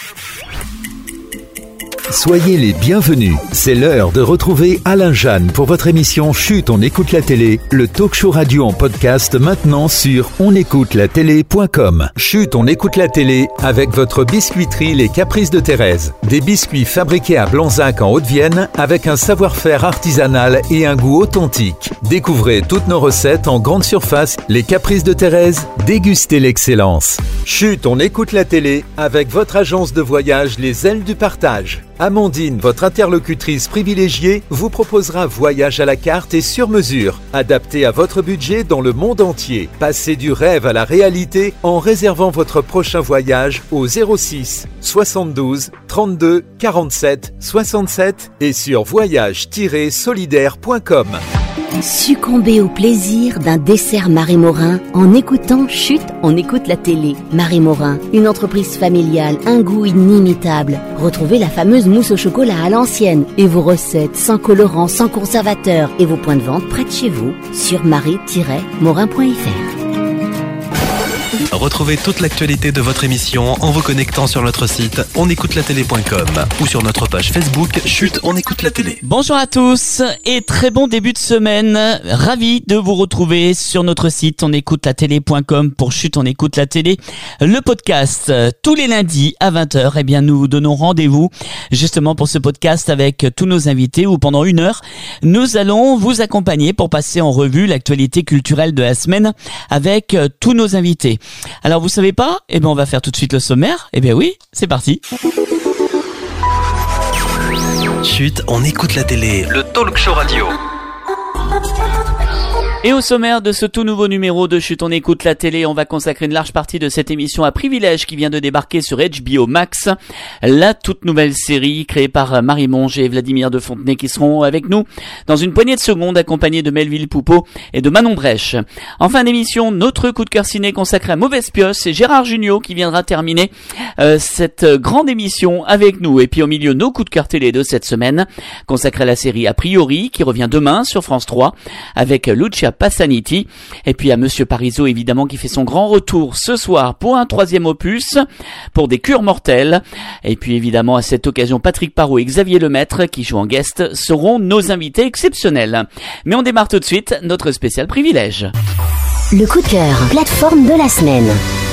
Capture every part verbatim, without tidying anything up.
Soyez les bienvenus. C'est l'heure de retrouver Alain Jeanne pour votre émission Chut, on écoute la télé, le talk show radio en podcast maintenant sur on écoute la télé point com. Chut, on écoute la télé avec votre biscuiterie Les Caprices de Thérèse. Des biscuits fabriqués à Blanzac en Haute-Vienne avec un savoir-faire artisanal et un goût authentique. Découvrez toutes nos recettes en grande surface. Les Caprices de Thérèse, dégustez l'excellence. Chut, on écoute la télé avec votre agence de voyage Les Ailes du Partage. Amandine, votre interlocutrice privilégiée, vous proposera voyage à la carte et sur mesure, adapté à votre budget dans le monde entier. Passez du rêve à la réalité en réservant votre prochain voyage au zéro six soixante-douze trente-deux quarante-sept soixante-sept et sur voyage tiret solidaire point com. Succombez au plaisir d'un dessert Marie Morin en écoutant Chut, on écoute la télé. Marie Morin, une entreprise familiale, un goût inimitable. Retrouvez la fameuse mousse au chocolat à l'ancienne et vos recettes sans colorant, sans conservateur et vos points de vente près de chez vous sur marie tiret morin point f r. Retrouvez toute l'actualité de votre émission en vous connectant sur notre site on écoute la télé point com ou sur notre page Facebook Chut, on écoute la télé. Bonjour à tous et très bon début de semaine. Ravi de vous retrouver sur notre site on écoute la télé point com pour Chut, on écoute la télé. Le podcast tous les lundis à vingt heures. Eh bien, nous vous donnons rendez-vous justement pour ce podcast avec tous nos invités où pendant une heure, nous allons vous accompagner pour passer en revue l'actualité culturelle de la semaine avec tous nos invités. Alors vous savez pas? Eh bien on va faire tout de suite le sommaire. Eh bien oui, c'est parti. Chut, on écoute la télé, le talk show radio. Et au sommaire de ce tout nouveau numéro de Chut, on écoute la télé, on va consacrer une large partie de cette émission à Privilège qui vient de débarquer sur H B O Max, la toute nouvelle série créée par Marie Monge et Vladimir de Fontenay qui seront avec nous dans une poignée de secondes accompagnés de Melville Poupeau et de Manon Brèche. En fin d'émission, notre coup de cœur ciné consacré à Mauvaise Pioche, c'est Gérard Jugnot qui viendra terminer euh, cette grande émission avec nous. Et puis au milieu, nos coups de cœur télé de cette semaine consacrés à la série A Priori qui revient demain sur France trois avec Lucia Passaniti, et puis à Monsieur Parizeau évidemment qui fait son grand retour ce soir pour un troisième opus pour Des Cures Mortelles, et puis évidemment à cette occasion Patrick Parot et Xavier Lemaître qui jouent en guest seront nos invités exceptionnels. Mais on démarre tout de suite notre spécial Privilège. Le coup de cœur, plateforme de la semaine.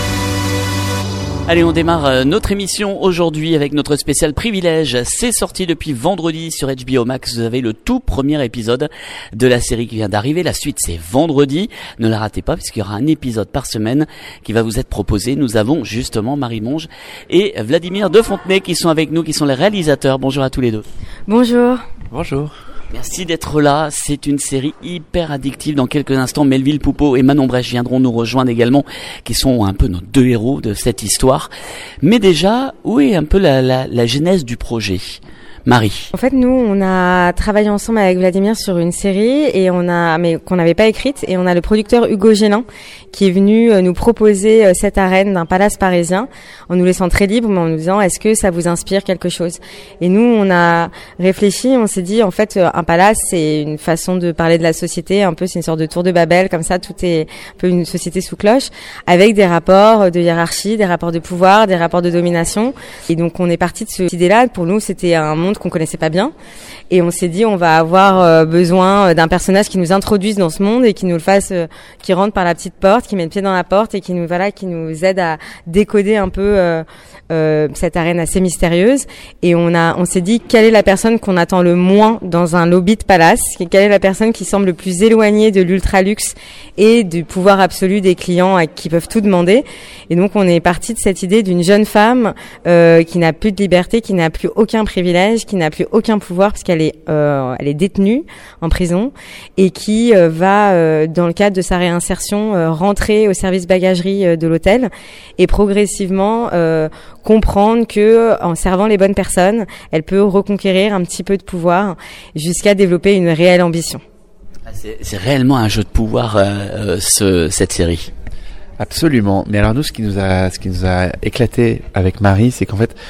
Allez, on démarre notre émission aujourd'hui avec notre spécial Privilège. C'est sorti depuis vendredi sur H B O Max. Vous avez le tout premier épisode de la série qui vient d'arriver. La suite, c'est vendredi. Ne la ratez pas puisqu'il y aura un épisode par semaine qui va vous être proposé. Nous avons justement Marie Monge et Vladimir de Fontenay qui sont avec nous, qui sont les réalisateurs. Bonjour à tous les deux. Bonjour. Bonjour. Merci d'être là, c'est une série hyper addictive. Dans quelques instants, Melville Poupeau et Manon Brèche viendront nous rejoindre également, qui sont un peu nos deux héros de cette histoire. Mais déjà, où est un peu la, la, la genèse du projet ? Marie. En fait, nous, on a travaillé ensemble avec Vladimir sur une série et on a, mais qu'on n'avait pas écrite, et on a le producteur Hugo Gélin qui est venu nous proposer cette arène d'un palace parisien en nous laissant très libre, mais en nous disant est-ce que ça vous inspire quelque chose ? Et nous, on a réfléchi, on s'est dit en fait un palace c'est une façon de parler de la société, un peu c'est une sorte de tour de Babel comme ça, tout est un peu une société sous cloche avec des rapports de hiérarchie, des rapports de pouvoir, des rapports de domination. Et donc on est parti de cette idée-là. Pour nous, c'était un monde qu'on connaissait pas bien, et on s'est dit on va avoir euh, besoin d'un personnage qui nous introduise dans ce monde et qui nous le fasse, euh, qui rentre par la petite porte, qui met le pied dans la porte et qui nous voilà, qui nous aide à décoder un peu euh, euh, cette arène assez mystérieuse. Et on a, on s'est dit quelle est la personne qu'on attend le moins dans un lobby de palace, quelle est la personne qui semble le plus éloignée de l'ultra luxe et du pouvoir absolu des clients à qui peuvent tout demander. Et donc on est parti de cette idée d'une jeune femme euh, qui n'a plus de liberté, qui n'a plus aucun privilège, qui n'a plus aucun pouvoir parce qu'elle est euh, elle est détenue en prison, et qui euh, va euh, dans le cadre de sa réinsertion euh, rentrer au service bagagerie euh, de l'hôtel et progressivement euh, comprendre que en servant les bonnes personnes, elle peut reconquérir un petit peu de pouvoir jusqu'à développer une réelle ambition. C'est, c'est réellement un jeu de pouvoir euh, ce, cette série. Absolument. Mais alors nous, ce qui nous a, ce qui nous a éclaté avec Marie, c'est qu'en fait,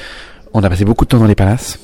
On a passé beaucoup de temps dans les palaces,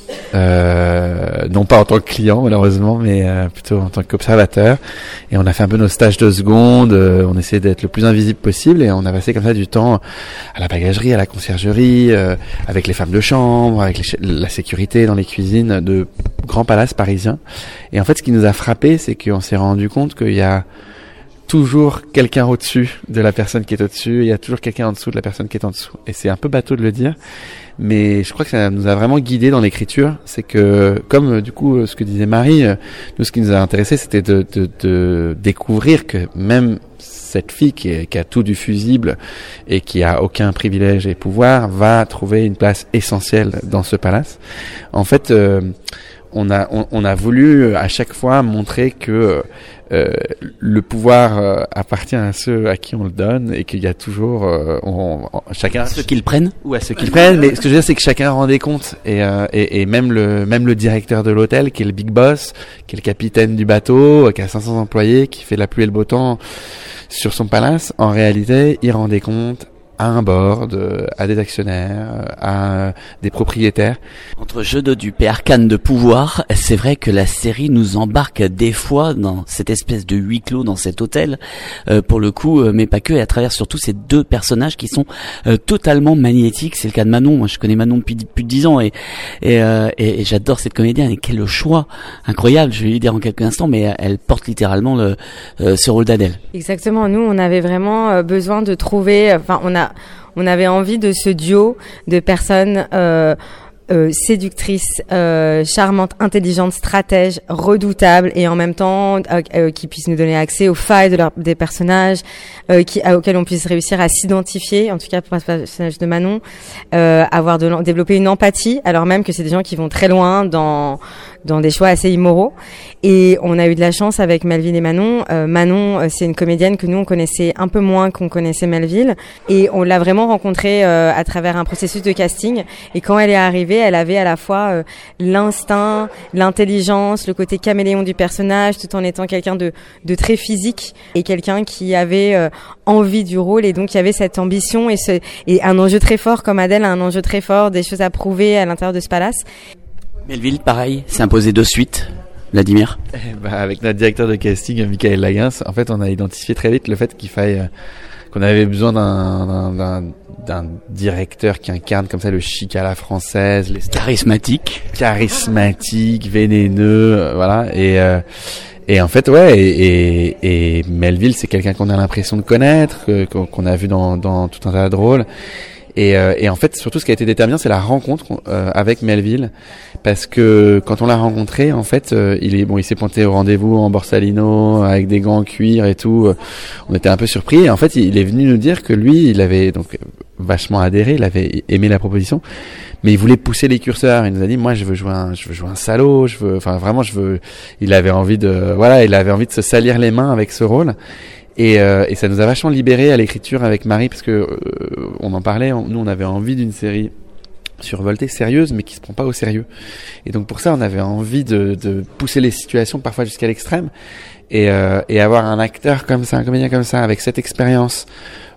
euh, non pas en tant que client malheureusement, mais euh, plutôt en tant qu'observateur. Et on a fait un peu nos stages de seconde, euh, on essayait d'être le plus invisible possible et on a passé comme ça du temps à la bagagerie, à la conciergerie, euh, avec les femmes de chambre, avec les, la sécurité dans les cuisines de grands palaces parisiens. Et en fait, ce qui nous a frappé, c'est qu'on s'est rendu compte qu'il y a toujours quelqu'un au-dessus de la personne qui est au-dessus, il y a toujours quelqu'un en dessous de la personne qui est en dessous. Et c'est un peu bateau de le dire, mais je crois que ça nous a vraiment guidés dans l'écriture. C'est que, comme du coup ce que disait Marie, nous ce qui nous a intéressé, c'était de, de, de découvrir que même cette fille qui, est, qui a tout du fusible et qui a aucun privilège et pouvoir va trouver une place essentielle dans ce palace. En fait, euh, on a on, on a voulu à chaque fois montrer que euh, le pouvoir euh, appartient à ceux à qui on le donne et qu'il y a toujours euh, on, on, chacun à ceux qui le prennent ou à ceux qui le prennent. Mais ce que je veux dire, c'est que chacun rendait compte et, euh, et et même le même le directeur de l'hôtel qui est le big boss, qui est le capitaine du bateau, qui a cinq cents employés, qui fait la pluie et le beau temps sur son palace, en réalité, il rendait compte à un board, à des actionnaires, à des propriétaires. Entre jeux de dupes et arcanes de pouvoir, c'est vrai que la série nous embarque des fois dans cette espèce de huis clos dans cet hôtel, euh, pour le coup, euh, mais pas que, et à travers surtout ces deux personnages qui sont euh, totalement magnétiques. C'est le cas de Manon. Moi, je connais Manon depuis plus de dix ans et et, euh, et, et j'adore cette comédienne. Et quel choix incroyable. Je vais lui dire en quelques instants, mais elle porte littéralement le euh, ce rôle d'Adèle. Exactement. Nous, on avait vraiment besoin de trouver. Enfin, on a On avait envie de ce duo de personnes euh, euh, séductrices, euh, charmantes, intelligentes, stratèges, redoutables et en même temps euh, euh, qui puissent nous donner accès aux failles de leur, des personnages, euh, qui, à, auxquels on puisse réussir à s'identifier, en tout cas pour le personnage de Manon, euh, avoir de, développer une empathie, alors même que c'est des gens qui vont très loin dans dans des choix assez immoraux. Et on a eu de la chance avec Melville et Manon. Euh, Manon, euh, c'est une comédienne que nous, on connaissait un peu moins qu'on connaissait Melville. Et on l'a vraiment rencontrée euh, à travers un processus de casting. Et quand elle est arrivée, elle avait à la fois euh, l'instinct, l'intelligence, le côté caméléon du personnage, tout en étant quelqu'un de, de très physique et quelqu'un qui avait euh, envie du rôle. Et donc, il y avait cette ambition et, ce, et un enjeu très fort, comme Adèle a un enjeu très fort, des choses à prouver à l'intérieur de ce palace. Melville, pareil, s'est imposé de suite. Vladimir. Eh ben, avec notre directeur de casting, Michael Laguens, en fait, on a identifié très vite le fait qu'il fallait, euh, qu'on avait besoin d'un, d'un, d'un, d'un directeur qui incarne comme ça le chic à la française, les charismatique, charismatique, vénéneux, euh, voilà. Et euh, et en fait, ouais, et, et, et Melville, c'est quelqu'un qu'on a l'impression de connaître, que, qu'on a vu dans, dans tout un tas de rôles. Et, euh, et en fait, surtout, ce qui a été déterminant, c'est la rencontre euh, avec Melville, parce que quand on l'a rencontré, en fait, euh, il est bon, il s'est pointé au rendez-vous en borsalino avec des gants en cuir et tout. Euh, on était un peu surpris. Et en fait, il est venu nous dire que lui, il avait donc vachement adhéré, il avait aimé la proposition, mais il voulait pousser les curseurs. Il nous a dit, moi, je veux jouer un, je veux jouer un salaud. Je veux, enfin, vraiment, je veux. Il avait envie de, voilà, il avait envie de se salir les mains avec ce rôle. Et, euh, et ça nous a vachement libéré à l'écriture avec Marie, parce que euh, on en parlait, on, nous on avait envie d'une série survoltée, sérieuse, mais qui se prend pas au sérieux. Et donc pour ça, on avait envie de, de pousser les situations parfois jusqu'à l'extrême, et, euh, et avoir un acteur comme ça, un comédien comme ça, avec cette expérience,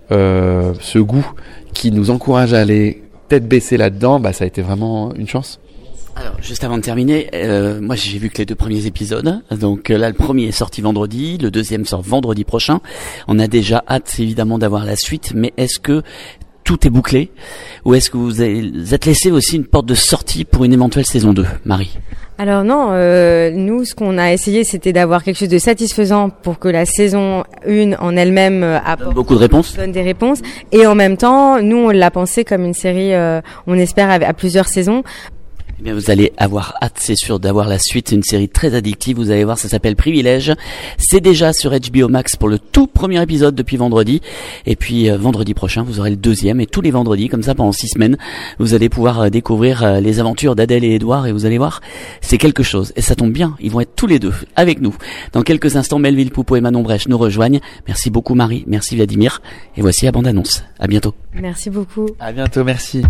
euh, ce goût, qui nous encourage à aller tête baissée là-dedans, bah ça a été vraiment une chance. Alors, juste avant de terminer, euh, moi j'ai vu que les deux premiers épisodes, donc euh, là le premier est sorti vendredi, le deuxième sort vendredi prochain. On a déjà hâte évidemment d'avoir la suite, mais est-ce que tout est bouclé ou est-ce que vous êtes laissé aussi une porte de sortie pour une éventuelle saison deux, Marie ? Alors non, euh, nous ce qu'on a essayé c'était d'avoir quelque chose de satisfaisant pour que la saison un en elle-même euh, apporte beaucoup de réponses, donne des réponses, et en même temps nous on l'a pensé comme une série, euh, on espère à, à plusieurs saisons. Eh bien, vous allez avoir hâte, c'est sûr, d'avoir la suite. Une série très addictive. Vous allez voir, ça s'appelle Privilège. C'est déjà sur H B O Max pour le tout premier épisode depuis vendredi. Et puis, euh, vendredi prochain, vous aurez le deuxième. Et tous les vendredis, comme ça, pendant six semaines, vous allez pouvoir euh, découvrir euh, les aventures d'Adèle et Édouard. Et vous allez voir, c'est quelque chose. Et ça tombe bien, ils vont être tous les deux avec nous. Dans quelques instants, Melville Poupeau et Manon Brèche nous rejoignent. Merci beaucoup, Marie. Merci, Vladimir. Et voici la bande-annonce. À bientôt. Merci beaucoup. À bientôt, merci.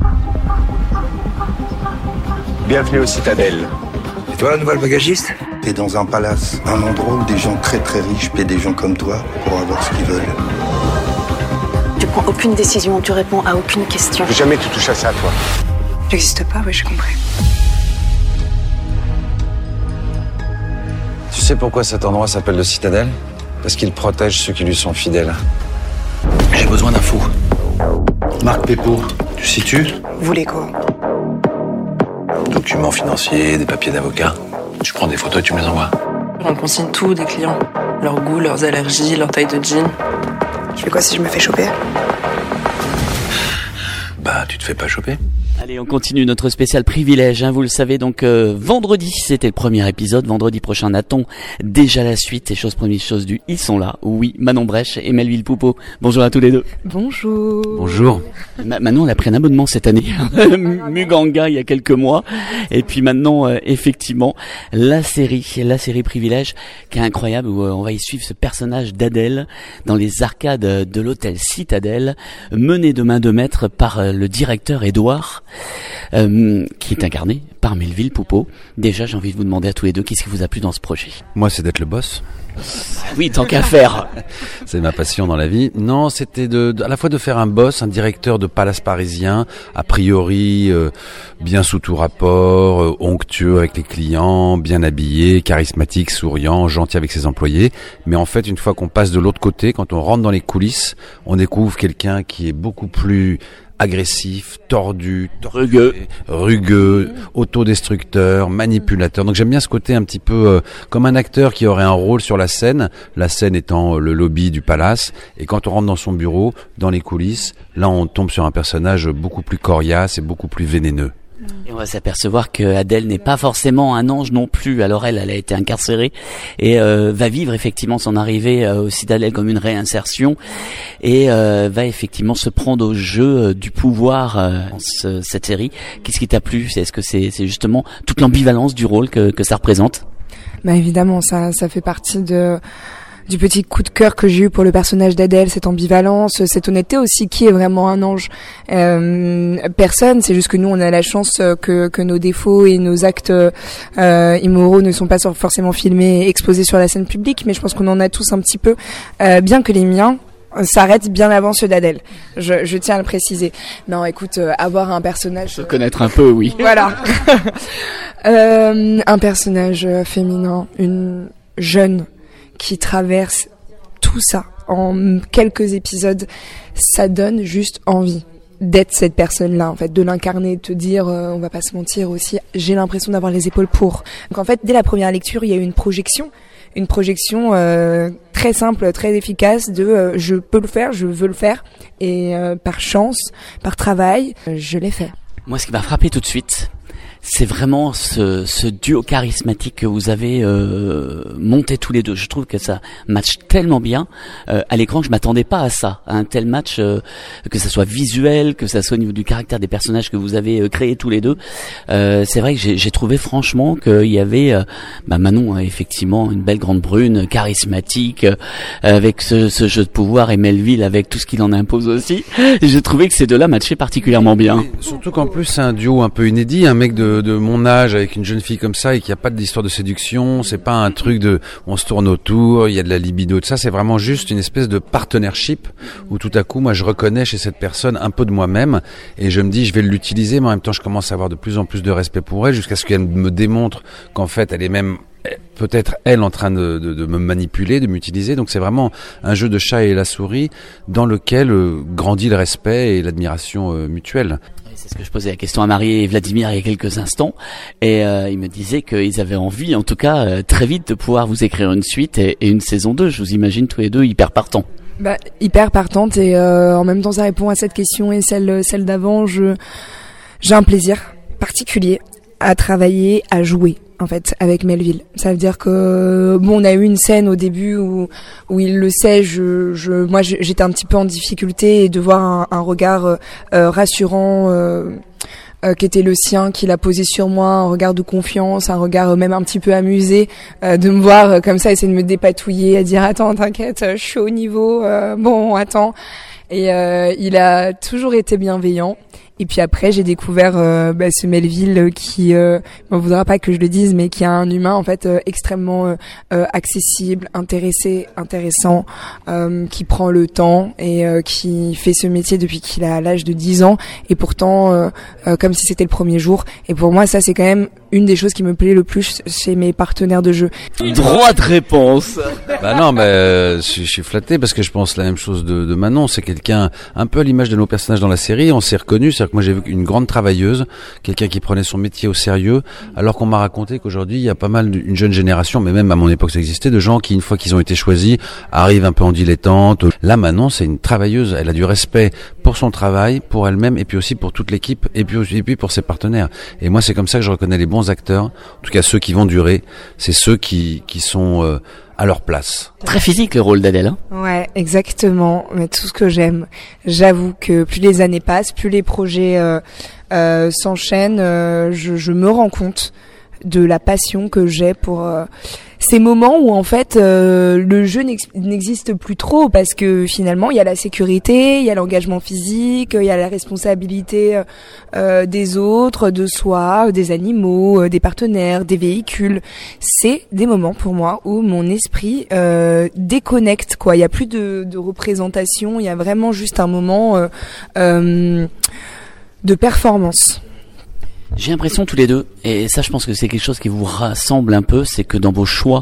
Bienvenue au Citadelle. Et toi, la nouvelle bagagiste ? T'es dans un palace, un endroit où des gens très très riches paient des gens comme toi pour avoir ce qu'ils veulent. Tu prends aucune décision, tu réponds à aucune question. Jamais tu touches à ça, toi. J'existe pas, oui, j'ai compris. Tu sais pourquoi cet endroit s'appelle le Citadelle ? Parce qu'il protège ceux qui lui sont fidèles. J'ai besoin d'infos. Marc Pépot, tu situes ? Vous voulez quoi ? Documents financiers, des papiers d'avocat. Tu prends des photos et tu me les envoies. On consigne tout des clients. Leur goût, leurs allergies, leur taille de jean. Je fais quoi si je me fais choper ? Bah, tu te fais pas choper. Allez, on continue notre spécial privilège, hein, vous le savez, donc euh, vendredi, c'était le premier épisode, vendredi prochain, a-t-on déjà la suite, et chose première chose du, ils sont là, oui, Manon Brèche et Melville Poupeau, bonjour à tous les deux. Bonjour. Bonjour. Ma- Manon, elle a pris un abonnement cette année, Muganga il y a quelques mois, et puis maintenant, euh, effectivement, la série, la série privilège, qui est incroyable, où euh, on va y suivre ce personnage d'Adèle, dans les arcades de l'hôtel Citadelle, mené de main de maître par euh, le directeur Édouard, Euh, qui est incarné par Melville Poupeau. Déjà, j'ai envie de vous demander à tous les deux, qu'est-ce qui vous a plu dans ce projet ? Moi, c'est d'être le boss. Oui, tant qu'à faire. C'est ma passion dans la vie. Non, c'était de, de, à la fois de faire un boss, un directeur de palace parisien, a priori euh, bien sous tout rapport, euh, onctueux avec les clients, bien habillé, charismatique, souriant, gentil avec ses employés. Mais en fait, une fois qu'on passe de l'autre côté, quand on rentre dans les coulisses, on découvre quelqu'un qui est beaucoup plus agressif, tordu, torturé, rugueux, rugueux, autodestructeur, manipulateur. Donc j'aime bien ce côté un petit peu euh, comme un acteur qui aurait un rôle sur la scène, la scène étant euh, le lobby du palace, et quand on rentre dans son bureau, dans les coulisses, là on tombe sur un personnage beaucoup plus coriace et beaucoup plus vénéneux. Et on va s'apercevoir que Adèle n'est pas forcément un ange non plus. Alors elle, elle a été incarcérée et euh, va vivre effectivement son arrivée euh, au Citadelle comme une réinsertion et euh, va effectivement se prendre au jeu euh, du pouvoir euh, dans ce, cette série. Qu'est-ce qui t'a plu ? Est-ce que c'est, c'est justement toute l'ambivalence du rôle que, que ça représente ? Bah évidemment, ça, ça fait partie de... du petit coup de cœur que j'ai eu pour le personnage d'Adèle, cette ambivalence, cette honnêteté aussi, qui est vraiment un ange. Euh, personne, c'est juste que nous on a la chance que, que nos défauts et nos actes euh, immoraux ne sont pas forcément filmés et exposés sur la scène publique, mais je pense qu'on en a tous un petit peu, euh, bien que les miens s'arrête bien avant ceux d'Adèle. Je, je tiens à le préciser. Non, écoute, euh, avoir un personnage... Se connaître un peu, oui. Voilà. euh, un personnage féminin, une jeune qui traverse tout ça en quelques épisodes, ça donne juste envie d'être cette personne-là, en fait, de l'incarner, de te dire, euh, on va pas se mentir aussi, j'ai l'impression d'avoir les épaules pour. Donc en fait, dès la première lecture, il y a eu une projection, une projection euh, très simple, très efficace de euh, je peux le faire, je veux le faire, et euh, par chance, par travail, euh, je l'ai fait. Moi, ce qui m'a frappé tout de suite, c'est vraiment ce, ce duo charismatique que vous avez euh, monté tous les deux. Je trouve que ça match tellement bien euh, à l'écran que je m'attendais pas à ça, à un tel match, euh, que ça soit visuel, que ça soit au niveau du caractère des personnages que vous avez euh, créés tous les deux. Euh, c'est vrai que j'ai, j'ai trouvé franchement qu'il y avait euh, bah Manon euh, effectivement une belle grande brune, charismatique, euh, avec ce, ce jeu de pouvoir, et Melville avec tout ce qu'il en impose aussi. J'ai trouvé que ces deux-là matchaient particulièrement bien. Et surtout qu'en plus c'est un duo un peu inédit, un mec de de mon âge avec une jeune fille comme ça et qu'il n'y a pas d'histoire de séduction, c'est pas un truc de on se tourne autour, il y a de la libido, de ça, c'est vraiment juste une espèce de partnership où tout à coup moi je reconnais chez cette personne un peu de moi-même et je me dis je vais l'utiliser, mais en même temps je commence à avoir de plus en plus de respect pour elle jusqu'à ce qu'elle me démontre qu'en fait elle est même peut-être elle en train de, de, de me manipuler, de m'utiliser. Donc c'est vraiment un jeu de chat et la souris dans lequel euh, grandit le respect et l'admiration euh, mutuelle. C'est ce que je posais la question à Marie et Vladimir il y a quelques instants, et euh, ils me disaient qu'ils avaient envie, en tout cas euh, très vite, de pouvoir vous écrire une suite et, et une saison deux. Je vous imagine tous les deux hyper partants. Bah, hyper partante, et euh, en même temps ça répond à cette question et celle celle d'avant. Je j'ai un plaisir particulier à travailler, à jouer en fait avec Melville. Ça veut dire que bon, on a eu une scène au début où où il le sait, je je moi j'étais un petit peu en difficulté, et de voir un, un regard euh, rassurant euh, euh, qui était le sien, qu'il a posé sur moi, un regard de confiance, un regard même un petit peu amusé, euh, de me voir euh, comme ça, essayer de me dépatouiller, à dire attends, t'inquiète, je suis au niveau, euh, bon attends. Et euh, il a toujours été bienveillant. Et puis après, j'ai découvert euh, bah, ce Melville qui, euh, m'en voudra pas que je le dise, mais qui est un humain en fait euh, extrêmement euh, euh, accessible, intéressé, intéressant, euh, qui prend le temps et euh, qui fait ce métier depuis qu'il a l'âge de dix ans, et pourtant euh, euh, comme si c'était le premier jour. Et pour moi, ça c'est quand même une des choses qui me plaît le plus chez mes partenaires de jeu. Droit de réponse. Bah non, mais euh, je, je suis flatté parce que je pense la même chose de, de Manon. C'est quelqu'un un peu à l'image de nos personnages dans la série. On s'est reconnus, c'est-à-dire que moi j'ai vu une grande travailleuse, quelqu'un qui prenait son métier au sérieux, alors qu'on m'a raconté qu'aujourd'hui il y a pas mal d'une jeune génération, mais même à mon époque ça existait, de gens qui une fois qu'ils ont été choisis arrivent un peu en dilettante. Là Manon c'est une travailleuse, elle a du respect pour son travail, pour elle-même et puis aussi pour toute l'équipe et puis aussi et puis pour ses partenaires. Et moi c'est comme ça que je reconnais les bons acteurs, en tout cas ceux qui vont durer, c'est ceux qui qui sont euh, à leur place. Très physique le rôle d'Adèle. Hein ouais, exactement. Mais tout ce que j'aime. J'avoue que plus les années passent, plus les projets euh, euh, s'enchaînent, euh, je, je me rends compte de la passion que j'ai pour euh, ces moments où en fait euh, le jeu n'ex- n'existe plus trop, parce que finalement il y a la sécurité, il y a l'engagement physique, il y a la responsabilité euh, des autres, de soi, des animaux, euh, des partenaires, des véhicules. C'est des moments pour moi où mon esprit euh, déconnecte, quoi. Il y a plus de, de représentation, il y a vraiment juste un moment euh, euh, de performance. J'ai l'impression tous les deux, et ça je pense que c'est quelque chose qui vous rassemble un peu, c'est que dans vos choix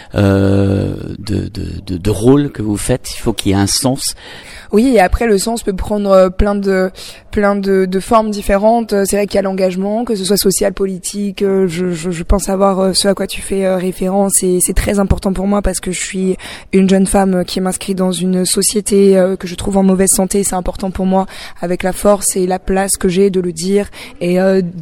euh, de, de, de, de rôle que vous faites, il faut qu'il y ait un sens. Oui, et après le sens peut prendre plein de plein de, de formes différentes. C'est vrai qu'il y a l'engagement, que ce soit social, politique. Je, je, je pense savoir ce à quoi tu fais référence, et c'est très important pour moi parce que je suis une jeune femme qui m'inscrit dans une société que je trouve en mauvaise santé. C'est important pour moi, avec la force et la place que j'ai, de le dire et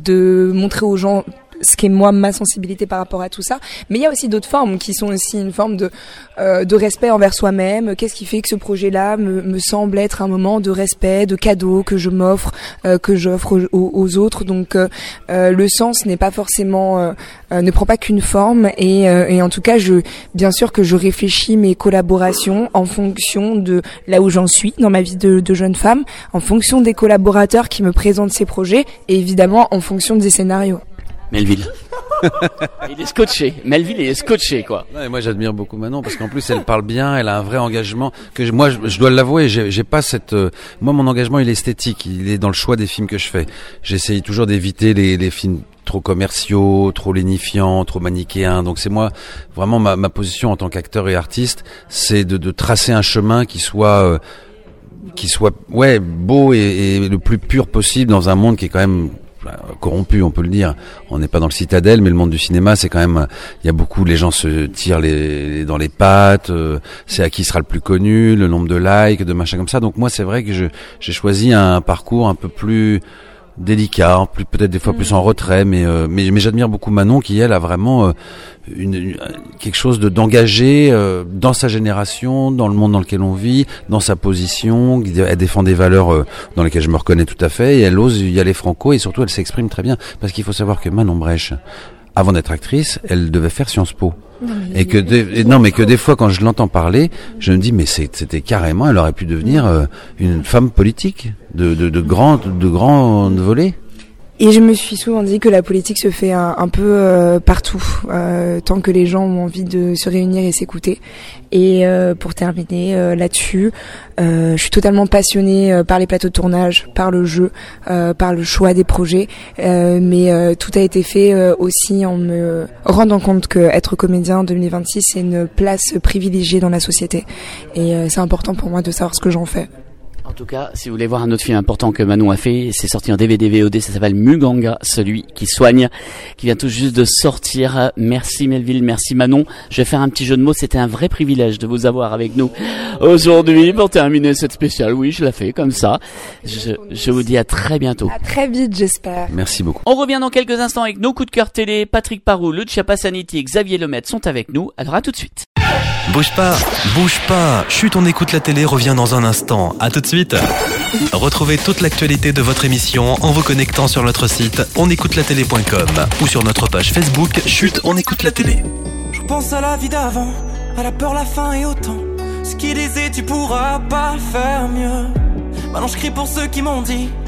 de montrer aux gens ce qu'est moi ma sensibilité par rapport à tout ça. Mais il y a aussi d'autres formes qui sont aussi une forme de euh, de respect envers soi-même. Qu'est-ce qui fait que ce projet-là me, me semble être un moment de respect, de cadeau que je m'offre, euh, que j'offre aux, aux autres. Donc euh, euh, le sens n'est pas forcément euh, euh, ne prend pas qu'une forme, et, euh, et en tout cas je bien sûr que je réfléchis mes collaborations en fonction de là où j'en suis dans ma vie de, de jeune femme, en fonction des collaborateurs qui me présentent ces projets, et évidemment en fonction des scénarios. Melville. Il est scotché. Melville, il est scotché, quoi. Non, et moi, j'admire beaucoup Manon parce qu'en plus, elle parle bien, elle a un vrai engagement que je, moi, je, je dois l'avouer, j'ai, j'ai pas cette, euh, moi, mon engagement, il est esthétique, il est dans le choix des films que je fais. J'essaye toujours d'éviter les, les films trop commerciaux, trop lénifiants, trop manichéens. Donc c'est moi, vraiment, ma, ma position en tant qu'acteur et artiste, c'est de, de tracer un chemin qui soit, euh, qui soit, ouais, beau et, et le plus pur possible dans un monde qui est quand même corrompu, on peut le dire. On n'est pas dans le Citadel, mais le monde du cinéma, c'est quand même, il y a beaucoup, les gens se tirent les, dans les pattes, euh, c'est à qui sera le plus connu, le nombre de likes, de machin comme ça. Donc moi, c'est vrai que je, j'ai choisi un parcours un peu plus délicat, plus, peut-être des fois plus en retrait, mais, euh, mais, mais j'admire beaucoup Manon qui, elle, a vraiment euh, une, une, quelque chose de, d'engagé euh, dans sa génération, dans le monde dans lequel on vit, dans sa position. Elle défend des valeurs euh, dans lesquelles je me reconnais tout à fait, et elle ose y aller franco, et surtout elle s'exprime très bien, parce qu'il faut savoir que Manon Brèche, avant d'être actrice, elle devait faire Sciences Po. Non, et que des, et non mais que des fois quand je l'entends parler, je me dis mais c'est, c'était carrément, elle aurait pu devenir euh, une femme politique de de de grande de grande volée. Et je me suis souvent dit que la politique se fait un, un peu euh, partout, euh, tant que les gens ont envie de se réunir et s'écouter. Et euh, pour terminer euh, là-dessus, euh, je suis totalement passionnée euh, par les plateaux de tournage, par le jeu, euh, par le choix des projets. Euh, mais euh, tout a été fait euh, aussi en me rendant compte que être comédien en deux mille vingt-six, c'est une place privilégiée dans la société. Et euh, c'est important pour moi de savoir ce que j'en fais. En tout cas, si vous voulez voir un autre film important que Manon a fait, c'est sorti en D V D V O D, ça s'appelle Muganga, celui qui soigne, qui vient tout juste de sortir. Merci Melville, merci Manon. Je vais faire un petit jeu de mots, c'était un vrai privilège de vous avoir avec nous aujourd'hui pour terminer cette spéciale. Oui, je l'ai fait comme ça. Je, je vous dis à très bientôt. À très vite, j'espère. Merci beaucoup. On revient dans quelques instants avec nos coups de cœur télé. Patrick Parou, Lucia Passaniti et Xavier Lemaitre sont avec nous. Alors à tout de suite. Bouge pas, bouge pas. Chut, on écoute la télé revient dans un instant. À tout de suite. Retrouvez toute l'actualité de votre émission en vous connectant sur notre site on écoute la télé point com ou sur notre page Facebook Chut, on écoute la télé. Je pense à la vie d'avant, à la peur, la faim et autant. Ce qui disait tu pourras pas faire mieux. Maintenant je crie pour ceux qui m'ont dit qu'il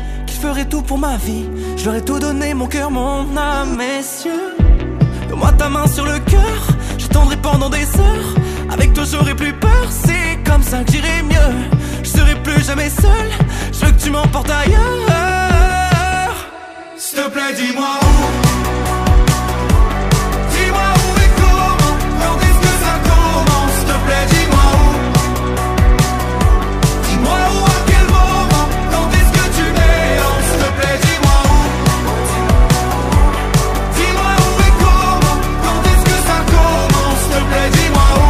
ferai tout pour ma vie. Je leur ai tout donné, mon cœur, mon âme, messieurs. Donne-moi ta main sur le cœur, j'attendrai pendant des heures. Avec toi j'aurai plus peur, c'est comme ça que j'irai mieux. Je serai plus jamais seul, je veux que tu m'emportes ailleurs. S'il te plaît, dis-moi où. Dis-moi où et comment, quand est-ce que ça commence. S'il te plaît, dis-moi où. Dis-moi où, à quel moment, quand est-ce que tu m'élances. S'il te plaît, dis-moi où. Dis-moi où et comment, quand est-ce que ça commence. S'il te plaît, dis-moi où.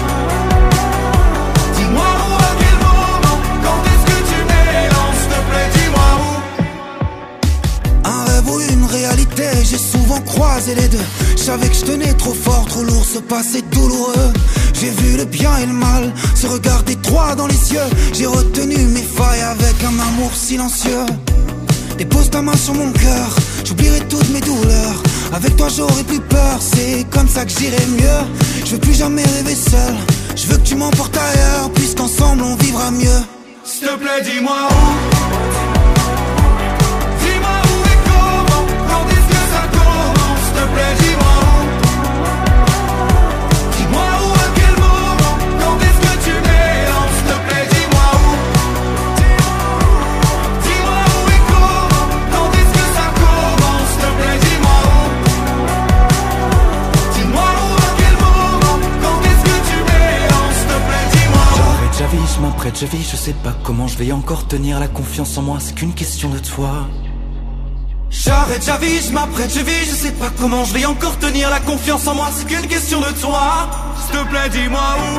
Dis-moi où, à quel moment, quand est-ce que tu m'élances. S'il te plaît, dis-moi où. Un rêve ou une réalité, j'ai souvent croisé les deux. Je savais que je tenais trop fort, trop lourd, ce passé douloureux. J'ai vu le bien et le mal, se regarder droit dans les yeux. J'ai retenu mes failles avec un amour silencieux. Dépose ta main sur mon cœur, j'oublierai toutes mes douleurs. Avec toi j'aurai plus peur, c'est comme ça que j'irai mieux. Je veux plus jamais rêver seul, je veux que tu m'emportes ailleurs, puisqu'ensemble on vivra mieux. S'il te plaît, dis-moi où. Dis-moi où et comment, quand est-ce que ça commence. S'il te plaît, dis-moi où. Dis-moi où, à quel moment, quand est-ce que tu m'élances. S'il te plaît, dis-moi où. Dis-moi où et comment, quand est-ce que ça commence. S'il te plaît, dis-moi où. Dis-moi où, à quel moment, quand est-ce que tu m'élances. S'il te plaît, dis-moi où. J'arrête, j'avise, je m'apprête, je vis, je sais pas comment je vais encore tenir. La confiance en moi, c'est qu'une question de toi. J'arrête, j'avise, je m'apprête, je vis, je sais pas comment je vais encore tenir. La confiance en moi, c'est qu'une question de toi. S'il te plaît, dis-moi où.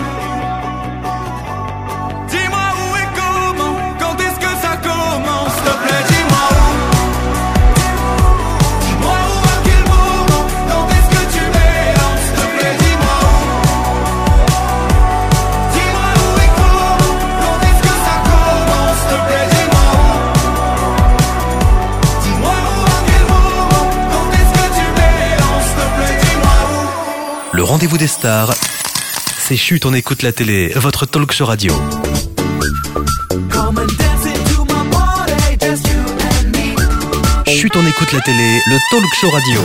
Dis-moi où et comment, quand est-ce que ça commence. S'il te plaît, dis-moi où. Dis-moi où, à quel moment, quand est-ce que tu m'élances. S'il te plaît, dis-moi où. Dis-moi où et comment, quand est-ce que ça commence. S'il te plaît, dis-moi où. Dis-moi où, à quel moment, quand est-ce que tu m'élances. S'il te plaît, dis-moi où. Le rendez-vous des stars, c'est Chut, on écoute la télé, votre talk show radio. Come and dance into my body, just you and me. Chut, on écoute la télé, le talk show radio.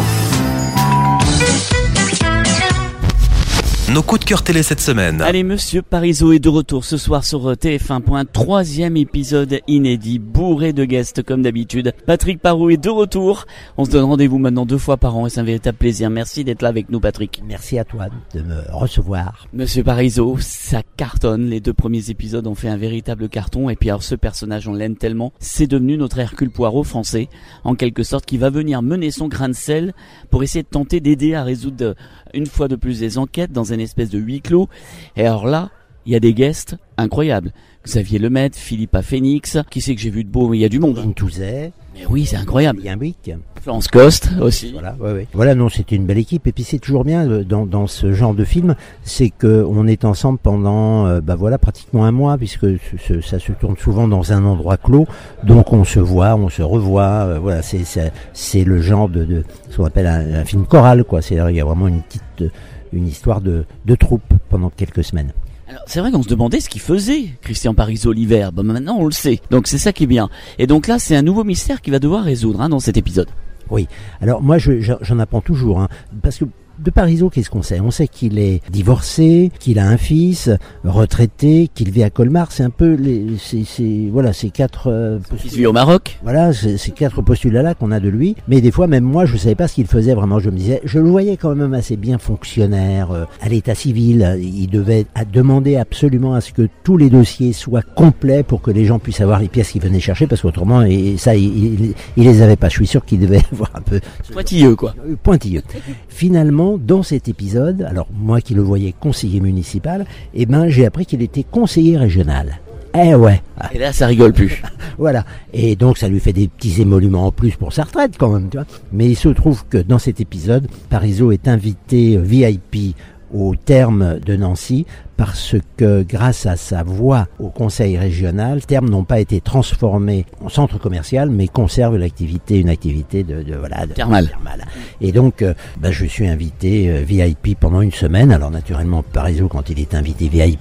Nos coups de cœur télé cette semaine. Allez, Monsieur Parisot est de retour ce soir sur T F un pour un troisième épisode inédit, bourré de guests comme d'habitude. Patrick Parrot est de retour. On se donne rendez-vous maintenant deux fois par an et c'est un véritable plaisir. Merci d'être là avec nous, Patrick. Merci à toi de me recevoir. Monsieur Parisot, ça cartonne. Les deux premiers épisodes ont fait un véritable carton. Et puis alors, ce personnage, on l'aime tellement. C'est devenu notre Hercule Poirot français, en quelque sorte, qui va venir mener son grain de sel pour essayer de tenter d'aider à résoudre une fois de plus des enquêtes dans une espèce de huis clos. Et alors là, il y a des guests incroyables. Xavier Lemaitre, Philippa Phoenix, qui c'est que j'ai vu de beau, il y a du monde. Une Touzet. Mais oui, c'est incroyable. Yannick. Florence Coste aussi. Voilà, ouais, ouais. Voilà, non, c'était une belle équipe. Et puis c'est toujours bien dans, dans ce genre de film, c'est que on est ensemble pendant, euh, bah voilà, pratiquement un mois, puisque ce, ça se tourne souvent dans un endroit clos. Donc on se voit, on se revoit. Euh, voilà, c'est, c'est c'est le genre de, de ce qu'on appelle un, un film choral, quoi. C'est-à-dire il y a vraiment une petite, une histoire de, de troupe pendant quelques semaines. Alors, c'est vrai qu'on se demandait ce qu'il faisait, Christian Parisot l'hiver. Bon, maintenant, on le sait. Donc, c'est ça qui est bien. Et donc là, c'est un nouveau mystère qu'il va devoir résoudre, hein, dans cet épisode. Oui. Alors, moi, je, j'en apprends toujours, hein, parce que de Parisot, qu'est-ce qu'on sait? On sait qu'il est divorcé, qu'il a un fils, retraité, qu'il vit à Colmar. C'est un peu les, c'est, c'est, voilà, ces quatre, euh, il vit au Maroc. Voilà, c'est, ces quatre postulats-là qu'on a de lui. Mais des fois, même moi, je savais pas ce qu'il faisait vraiment. Je me disais, je le voyais quand même assez bien fonctionnaire, euh, à l'état civil. Il devait à demander absolument à ce que tous les dossiers soient complets pour que les gens puissent avoir les pièces qu'ils venaient chercher, parce qu'autrement, et ça, il, il, il les avait pas. Je suis sûr qu'il devait avoir un peu pointilleux, quoi. Pointilleux. Finalement, dans cet épisode, alors moi qui le voyais conseiller municipal, eh ben j'ai appris qu'il était conseiller régional. Eh ouais. Et là, ça rigole plus. Voilà. Et donc, ça lui fait des petits émoluments en plus pour sa retraite, quand même, tu vois. Mais il se trouve que dans cet épisode, Parisot est invité V I P au terme de Nancy, parce que grâce à sa voix au conseil régional, les termes n'ont pas été transformés en centre commercial, mais conservent l'activité, une activité de, de voilà, de thermale. thermale. Et donc, euh, ben, je suis invité euh, V I P pendant une semaine. Alors naturellement, Parisot, quand il est invité V I P,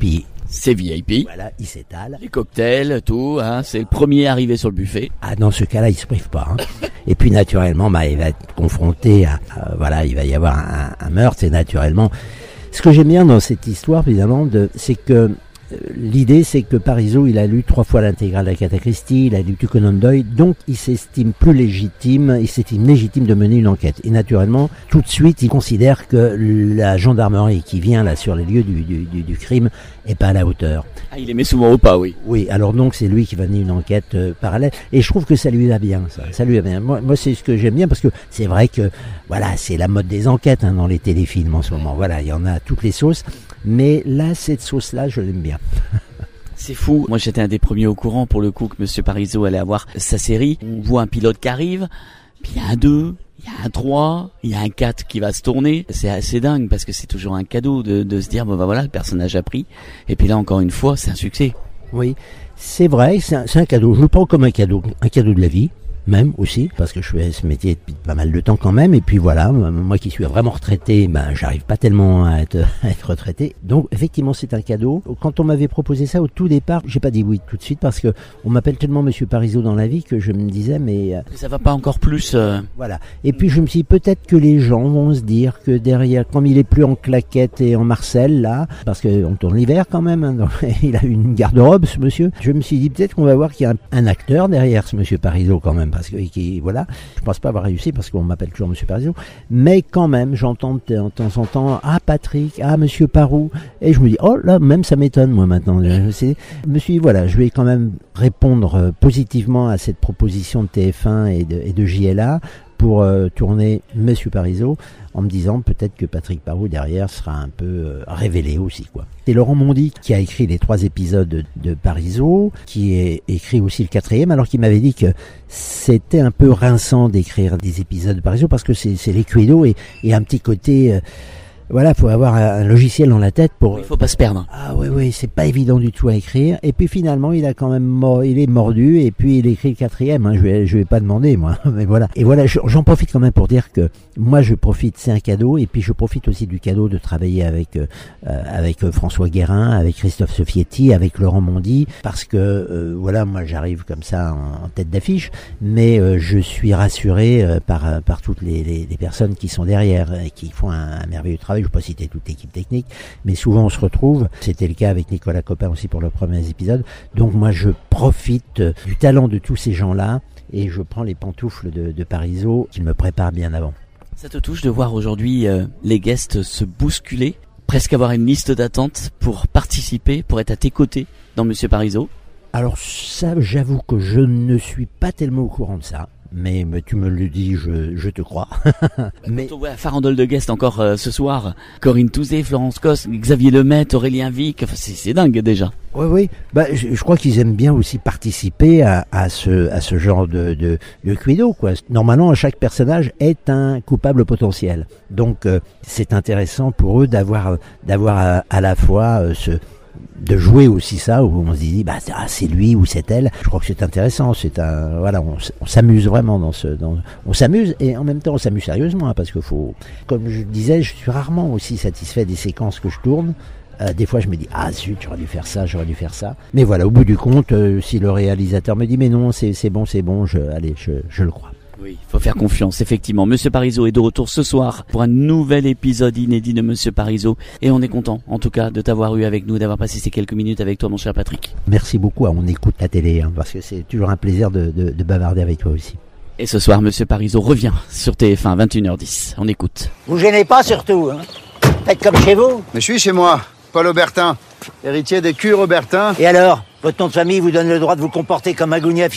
C'est V I P. Voilà, il s'étale. Les cocktails, tout, hein, c'est le premier arrivé sur le buffet. Ah, dans ce cas-là, il se prive pas. Hein. Et puis, naturellement, bah, il va être confronté à, à voilà, il va y avoir un, un meurtre, et naturellement. Ce que j'aime bien dans cette histoire, évidemment, de, c'est que l'idée, c'est que Parizeau, il a lu trois fois l'intégrale d'Agatha Christie, il a lu tout Conan Doyle, donc il s'estime plus légitime, il s'estime légitime de mener une enquête. Et naturellement, tout de suite, il considère que la gendarmerie qui vient là sur les lieux du, du, du, du crime est pas à la hauteur. Ah, il les met souvent au pas, oui. Oui, alors donc c'est lui qui va mener une enquête euh, parallèle, et je trouve que ça lui va bien, ça. Ça lui va bien. Moi, moi c'est ce que j'aime bien, parce que c'est vrai que, voilà, c'est la mode des enquêtes hein, dans les téléfilms en ce moment. Voilà, il y en a toutes les sauces. Mais là, cette sauce-là, je l'aime bien. C'est fou. Moi, j'étais un des premiers au courant, pour le coup, que Monsieur Parizeau allait avoir sa série. On voit un pilote qui arrive, puis il y a un deux, il y a un trois, il y a un quatre qui va se tourner. C'est assez dingue, parce que c'est toujours un cadeau de, de se dire, bon, bah voilà, le personnage a pris. Et puis là, encore une fois, c'est un succès. Oui, c'est vrai, c'est un, c'est un cadeau. Je le prends comme un cadeau, un cadeau de la vie. Même aussi, parce que je fais ce métier depuis pas mal de temps quand même, et puis voilà, moi qui suis vraiment retraité, ben j'arrive pas tellement à être, à être retraité, donc effectivement c'est un cadeau. Quand on m'avait proposé ça au tout départ, j'ai pas dit oui tout de suite, parce que on m'appelle tellement Monsieur Parizeau dans la vie que je me disais mais... Ça va pas encore plus... Euh... Voilà, et puis je me suis dit peut-être que les gens vont se dire que derrière, comme il est plus en claquette et en Marcel là, parce qu'on tourne l'hiver quand même, hein, donc, il a une garde-robe ce monsieur, je me suis dit peut-être qu'on va voir qu'il y a un, un acteur derrière ce Monsieur Parizeau quand même, parce que qui, voilà, je pense pas avoir réussi parce qu'on m'appelle toujours Monsieur Parizeau, mais quand même j'entends de temps en temps ah Patrick, ah Monsieur Parou, et je me dis oh là même ça m'étonne moi maintenant. Je, sais, je me suis dit voilà, je vais quand même répondre positivement à cette proposition de T F un et de, et de J L A pour euh, tourner Monsieur Parizeau, en me disant peut-être que Patrick Parou derrière sera un peu euh, révélé aussi quoi. C'est Laurent Mondy qui a écrit les trois épisodes de, de Parizeau, qui a écrit aussi le quatrième, alors qu'il m'avait dit que c'était un peu rinçant d'écrire des épisodes de Parizeau parce que c'est, c'est les Cluedo et, et un petit côté... Euh, Voilà, faut avoir un logiciel dans la tête pour. Il faut pas se perdre. Ah oui, oui, c'est pas évident du tout à écrire. Et puis finalement, il a quand même mort, il est mordu et puis il écrit le quatrième. Hein. Je vais, je vais pas demander moi, mais voilà. Et voilà, j'en profite quand même pour dire que moi, je profite, c'est un cadeau, et puis je profite aussi du cadeau de travailler avec euh, avec François Guérin, avec Christophe Soffietti, avec Laurent Mondy, parce que euh, voilà, moi, j'arrive comme ça en, en tête d'affiche, mais euh, je suis rassuré euh, par par toutes les, les, les personnes qui sont derrière et qui font un, un merveilleux travail. Je ne vais pas citer toute l'équipe technique, mais souvent on se retrouve. C'était le cas avec Nicolas Copin aussi pour le premier épisode. Donc moi je profite du talent de tous ces gens-là et je prends les pantoufles de, de Parizeau qui me préparent bien avant. Ça te touche de voir aujourd'hui euh, les guests se bousculer, presque avoir une liste d'attente pour participer, pour être à tes côtés dans Monsieur Parizeau? Alors ça, j'avoue que je ne suis pas tellement au courant de ça. Mais, mais tu me le dis, je, je te crois. Mais quand on voit la farandole de guest encore euh, ce soir, Corinne Touzé, Florence Cos, Xavier Lemaitre, Aurélien Vic, c'est, c'est dingue déjà. Oui, oui. Bah, je, je crois qu'ils aiment bien aussi participer à, à ce, à ce genre de, de, de Cluedo, quoi. Normalement, chaque personnage est un coupable potentiel. Donc, euh, c'est intéressant pour eux d'avoir, d'avoir à, à la fois euh, ce de jouer aussi ça, où on se dit bah c'est, ah, c'est lui ou c'est elle. Je crois que c'est intéressant, c'est un voilà, on, on s'amuse vraiment dans ce dans, on s'amuse et en même temps on s'amuse sérieusement hein, parce que faut, comme je disais, je suis rarement aussi satisfait des séquences que je tourne. Euh, des fois je me dis ah zut, j'aurais dû faire ça, j'aurais dû faire ça. Mais voilà, au bout du compte, euh, si le réalisateur me dit mais non, c'est c'est bon, c'est bon, je allez, je je le crois. Oui, il faut faire confiance, effectivement. Monsieur Parizeau est de retour ce soir pour un nouvel épisode inédit de Monsieur Parizeau. Et on est content, en tout cas, de t'avoir eu avec nous, d'avoir passé ces quelques minutes avec toi, mon cher Patrick. Merci beaucoup. On écoute la télé, hein, parce que c'est toujours un plaisir de, de, de bavarder avec toi aussi. Et ce soir, Monsieur Parizeau revient sur T F un, vingt et une heures dix. On écoute. Vous gênez pas, surtout, hein. Faites comme chez vous. Mais je suis chez moi, Paul Aubertin, héritier des Cures Aubertin. Et alors, votre nom de famille vous donne le droit de vous comporter comme un gougnafier ?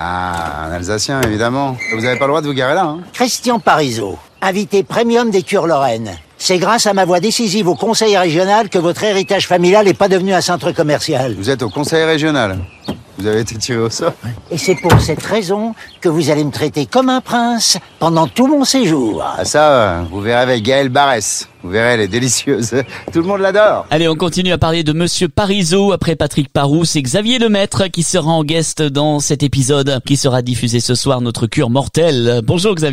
Ah, un Alsacien, évidemment. Vous n'avez pas le droit de vous garer là, hein. Christian Parizeau, invité premium des Cures Lorraine. C'est grâce à ma voix décisive au conseil régional que votre héritage familial n'est pas devenu un centre commercial. Vous êtes au conseil régional. Vous avez été tiré au sort. Et c'est pour cette raison que vous allez me traiter comme un prince pendant tout mon séjour. Ah ça, vous verrez avec Gaëlle Barès. Vous verrez, elle est délicieuse. Tout le monde l'adore. Allez, on continue à parler de Monsieur Parizeau. Après Patrick Parou, c'est Xavier Lemaitre qui sera en guest dans cet épisode qui sera diffusé ce soir, notre cure mortelle. Bonjour Xavier.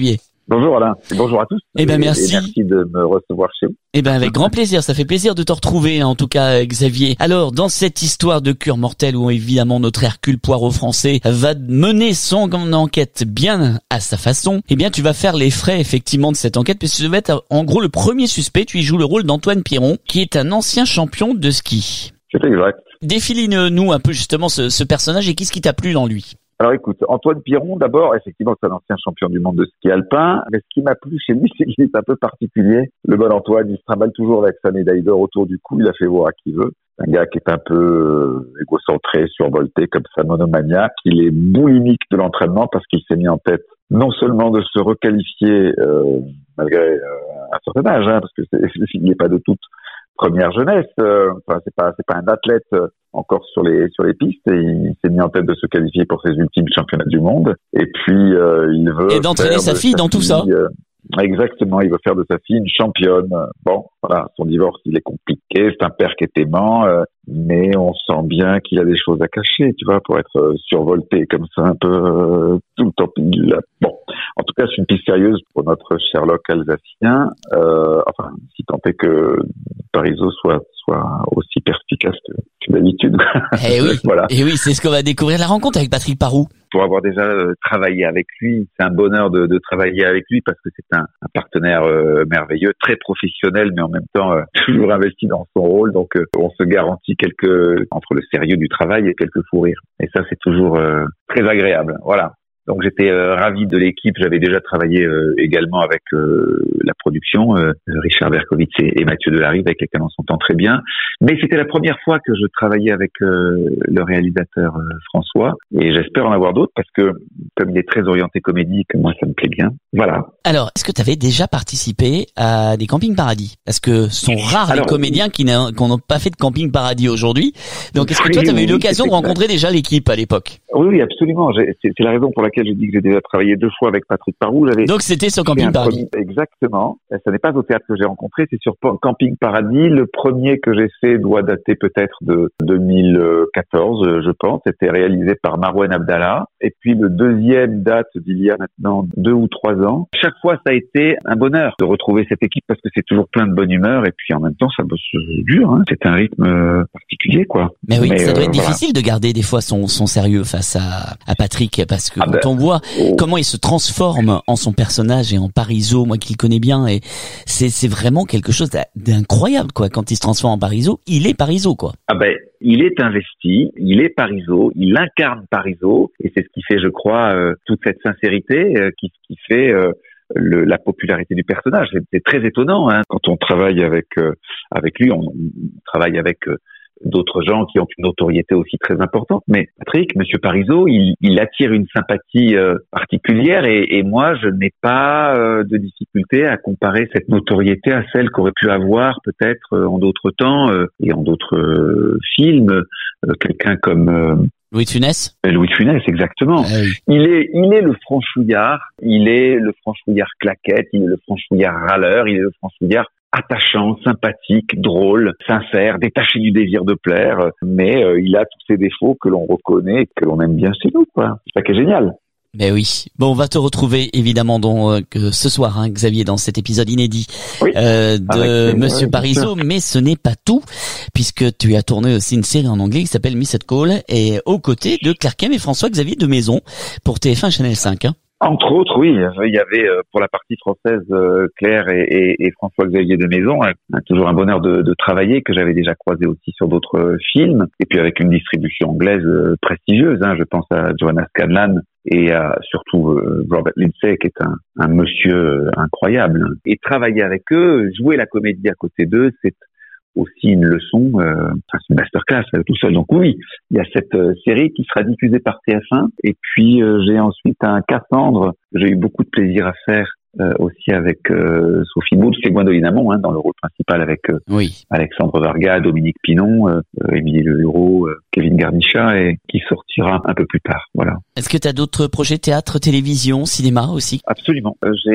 Bonjour Alain, et bonjour à tous. Eh ben merci. Et merci de me recevoir chez vous. Eh ben avec grand plaisir, ça fait plaisir de te retrouver en tout cas Xavier. Alors dans cette histoire de cure mortelle où évidemment notre Hercule Poirot français va mener son enquête bien à sa façon, eh bien tu vas faire les frais effectivement de cette enquête puisque tu vas être en gros le premier suspect, tu y joues le rôle d'Antoine Piron qui est un ancien champion de ski. C'est exact. Défiline-nous un peu justement ce, ce personnage et qu'est-ce qui t'a plu dans lui? Alors écoute, Antoine Piron, d'abord, effectivement, c'est un ancien champion du monde de ski alpin. Mais ce qui m'a plu chez lui, c'est qu'il est un peu particulier. Le bon Antoine, il se trimballe toujours avec sa médaille d'or autour du cou. Il a fait voir à qui veut. Un gars qui est un peu euh, égocentré, survolté, comme ça, monomaniaque. Il est boulimique de l'entraînement parce qu'il s'est mis en tête non seulement de se requalifier euh, malgré euh, un certain âge, hein, parce que c'est, il n'est pas de toute première jeunesse. Euh, enfin, c'est pas, c'est pas un athlète euh, encore sur les sur les pistes. Et il s'est mis en tête de se qualifier pour ses ultimes championnats du monde. Et puis euh, il veut et d'entraîner sa fille dans tout ça. Euh, Exactement, il veut faire de sa fille une championne. Bon, voilà, son divorce, il est compliqué, c'est un père qui est aimant, euh, mais on sent bien qu'il a des choses à cacher, tu vois, pour être euh, survolté comme ça un peu euh, tout le temps. Il a... Bon, en tout cas, c'est une piste sérieuse pour notre Sherlock alsacien, euh, enfin, si tant est que Parizeau soit soit aussi perspicace que, que d'habitude. Eh oui, voilà. Et oui, c'est ce qu'on va découvrir, la rencontre avec Patrick Parroux. Pour avoir déjà euh, travaillé avec lui, c'est un bonheur de, de travailler avec lui parce que c'est un, un partenaire euh, merveilleux, très professionnel, mais en même temps euh, toujours investi dans son rôle. Donc, euh, on se garantit quelques entre le sérieux du travail et quelques fous rires. Et ça, c'est toujours euh, très agréable. Voilà. Donc j'étais euh, ravi de l'équipe. J'avais déjà travaillé euh, également avec euh, la production, euh, Richard Berkovitz et, et Mathieu Delarive, avec lesquels on s'entend très bien. Mais c'était la première fois que je travaillais avec euh, le réalisateur euh, François, et j'espère en avoir d'autres parce que comme il est très orienté comédie, que moi ça me plaît bien. Voilà. Alors, est-ce que tu avais déjà participé à des campings paradis? Parce que ce sont rares Alors, les comédiens qui n'ont, qui n'ont pas fait de camping paradis aujourd'hui. Donc, est-ce que toi, tu avais eu l'occasion de rencontrer déjà l'équipe à l'époque? Oui, oui, absolument. J'ai, c'est, c'est la raison pour laquelle j'ai dit que j'ai déjà travaillé deux fois avec Patrick Parroux. J'avais Donc c'était sur Camping Paradis. Premier... Exactement. Ça n'est pas au théâtre que j'ai rencontré, c'est sur Camping Paradis. Le premier que j'ai fait doit dater peut-être de deux mille quatorze, je pense. C'était réalisé par Marouane Abdallah. Et puis le deuxième date d'il y a maintenant deux ou trois ans. Chaque fois, ça a été un bonheur de retrouver cette équipe parce que c'est toujours plein de bonne humeur et puis en même temps, ça bosse dur. Hein. C'est un rythme particulier, quoi. Mais oui, Mais ça doit euh, être voilà. difficile de garder des fois son, son sérieux face à, à Patrick parce que Ah quand ben, on voit oh. comment il se transforme en son personnage et en Parizeau, moi qui le connais bien, et c'est, c'est vraiment quelque chose d'incroyable, quoi. Quand il se transforme en Parizeau, il est Parizeau, quoi. Ah ben, il est investi, il est Parizeau, il incarne Parizeau, et c'est ce qui fait, je crois, euh, toute cette sincérité, euh, qui, qui fait euh, le, la popularité du personnage. C'est, c'est très étonnant, hein. Quand on travaille avec euh, avec lui, on, on travaille avec euh, d'autres gens qui ont une notoriété aussi très importante. Mais Patrick, Monsieur Parizeau, il, il attire une sympathie euh, particulière et, et moi, je n'ai pas euh, de difficulté à comparer cette notoriété à celle qu'aurait pu avoir peut-être euh, en d'autres temps euh, et en d'autres euh, films. Euh, quelqu'un comme euh, Louis de Funès. Louis de Funès, exactement. Ah oui. Il est, il est le franchouillard. Il est le franchouillard claquette. Il est le franchouillard râleur. Il est le franchouillard attachant, sympathique, drôle, sincère, détaché du désir de plaire, mais euh, il a tous ces défauts que l'on reconnaît et que l'on aime bien chez nous, quoi. C'est ça qui est génial. Ben oui. Bon, on va te retrouver évidemment dans, euh, que ce soir, hein, Xavier, dans cet épisode inédit oui. euh, de Avec, Monsieur ouais, Parizeau, mais ce n'est pas tout, puisque tu as tourné aussi une série en anglais qui s'appelle Missed Call, et aux côtés de Claire Kem et François-Xavier de Maison pour T F un Channel cinq. Hein. Entre autres, oui, il y avait pour la partie française Claire et, et, et François-Xavier de Maison, hein, toujours un bonheur de, de travailler, que j'avais déjà croisé aussi sur d'autres films, et puis avec une distribution anglaise prestigieuse, hein, je pense à Joanna Scadlan et à, surtout euh, Robert Lindsay, qui est un, un monsieur incroyable. Et travailler avec eux, jouer la comédie à côté d'eux, c'est aussi une leçon, euh, enfin, c'est une masterclass euh, tout seul. Donc oui, il y a cette euh, série qui sera diffusée par T F un. Et puis euh, j'ai ensuite un Cassandre que j'ai eu beaucoup de plaisir à faire euh, aussi avec euh, Sophie Maud, c'est Gwendoline Amon, hein, dans le rôle principal avec euh, oui. Alexandre Varga, Dominique Pinon, euh, Émilie Lehureau, euh, Kevin Garnichat, et qui sortira un peu plus tard. Voilà. Est-ce que tu as d'autres projets théâtre, télévision, cinéma aussi? Absolument. Euh, j'ai euh,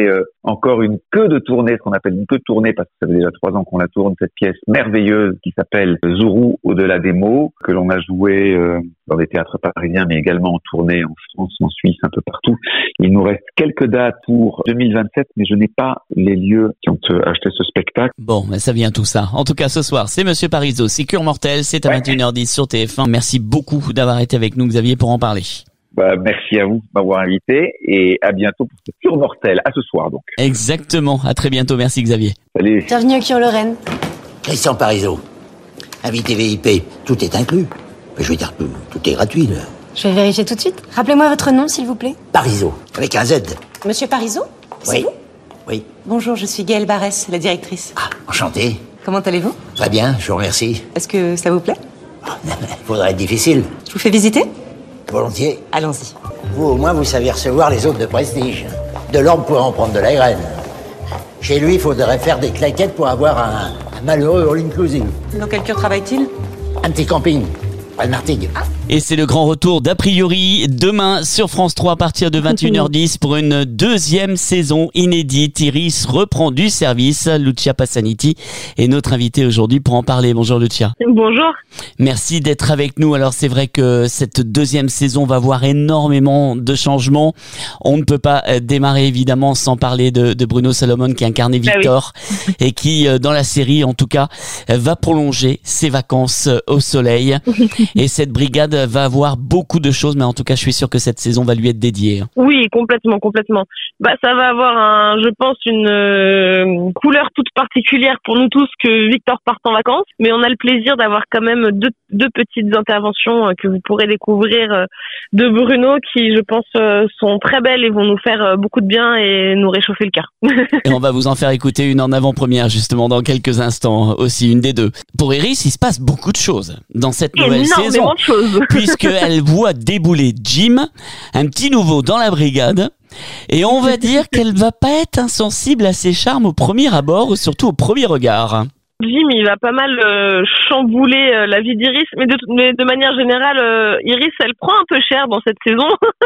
encore une queue de tournée, ce qu'on appelle une queue de tournée, parce que ça fait déjà trois ans qu'on la tourne, cette pièce merveilleuse qui s'appelle Zuru au-delà des mots, que l'on a joué euh, dans des théâtres parisiens, mais également en tournée en France, en Suisse, un peu partout. Il nous reste quelques dates pour deux mille vingt-sept, mais je n'ai pas les lieux qui ont acheté ce spectacle. Bon, mais ça vient tout ça. En tout cas, ce soir, c'est Monsieur Parizeau, c'est Cure Mortel, c'est à ouais. vingt et une heures dix sur T F un. Merci beaucoup d'avoir été avec nous, Xavier, pour en parler. Bah, merci à vous de m'avoir invité et à bientôt pour ce Cure Mortel. À ce soir, donc. Exactement. À très bientôt. Merci, Xavier. Salut. Bienvenue au Cure Lorraine. Christian Parizeau. Invité V I P. Tout est inclus. Je veux dire, tout, tout est gratuit, là. Je vais vérifier tout de suite. Rappelez-moi votre nom, s'il vous plaît. Parizeau. Avec un Z. Monsieur Parizeau? C'est Oui. vous? Oui. Bonjour, je suis Gaëlle Barès, la directrice. Ah, enchanté. Comment allez-vous? Très bien, je vous remercie. Est-ce que ça vous plaît? Faudrait être difficile. Je vous fais visiter? Volontiers. Allons-y. Vous, au moins, vous savez recevoir les autres de prestige. De l'ordre pour en prendre de la graine. Chez lui, il faudrait faire des claquettes pour avoir un, un malheureux all-inclusive. Dans quelle cure travaille-t-il? Un petit camping, à Martigues. Ah. Et c'est le grand retour d'A priori demain sur France trois à partir de vingt et une heures dix pour une deuxième saison inédite. Iris reprend du service. Lucia Passaniti est notre invitée aujourd'hui pour en parler. Bonjour Lucia. Bonjour. Merci d'être avec nous. Alors c'est vrai que cette deuxième saison va voir énormément de changements. On ne peut pas démarrer évidemment sans parler de, de Bruno Salomon qui incarnait Victor ah oui. et qui dans la série en tout cas va prolonger ses vacances au soleil. Et cette brigade va avoir beaucoup de choses, mais en tout cas, je suis sûr que cette saison va lui être dédiée. Oui, complètement, complètement. Bah, ça va avoir, un, je pense, une euh, couleur toute particulière pour nous tous que Victor parte en vacances, mais on a le plaisir d'avoir quand même deux, deux petites interventions euh, que vous pourrez découvrir euh, de Bruno, qui, je pense, euh, sont très belles et vont nous faire euh, beaucoup de bien et nous réchauffer le cœur. Et on va vous en faire écouter une en avant-première, justement, dans quelques instants, aussi une des deux. Pour Iris, il se passe beaucoup de choses dans cette nouvelle Énormément saison. De choses. Puisqu'elle voit débouler Jim, un petit nouveau dans la brigade, et on va dire qu'elle va pas être insensible à ses charmes au premier abord, surtout au premier regard. Jim, il va pas mal euh, chambouler euh, la vie d'Iris, mais de, mais de manière générale, euh, Iris, elle prend un peu cher dans cette saison.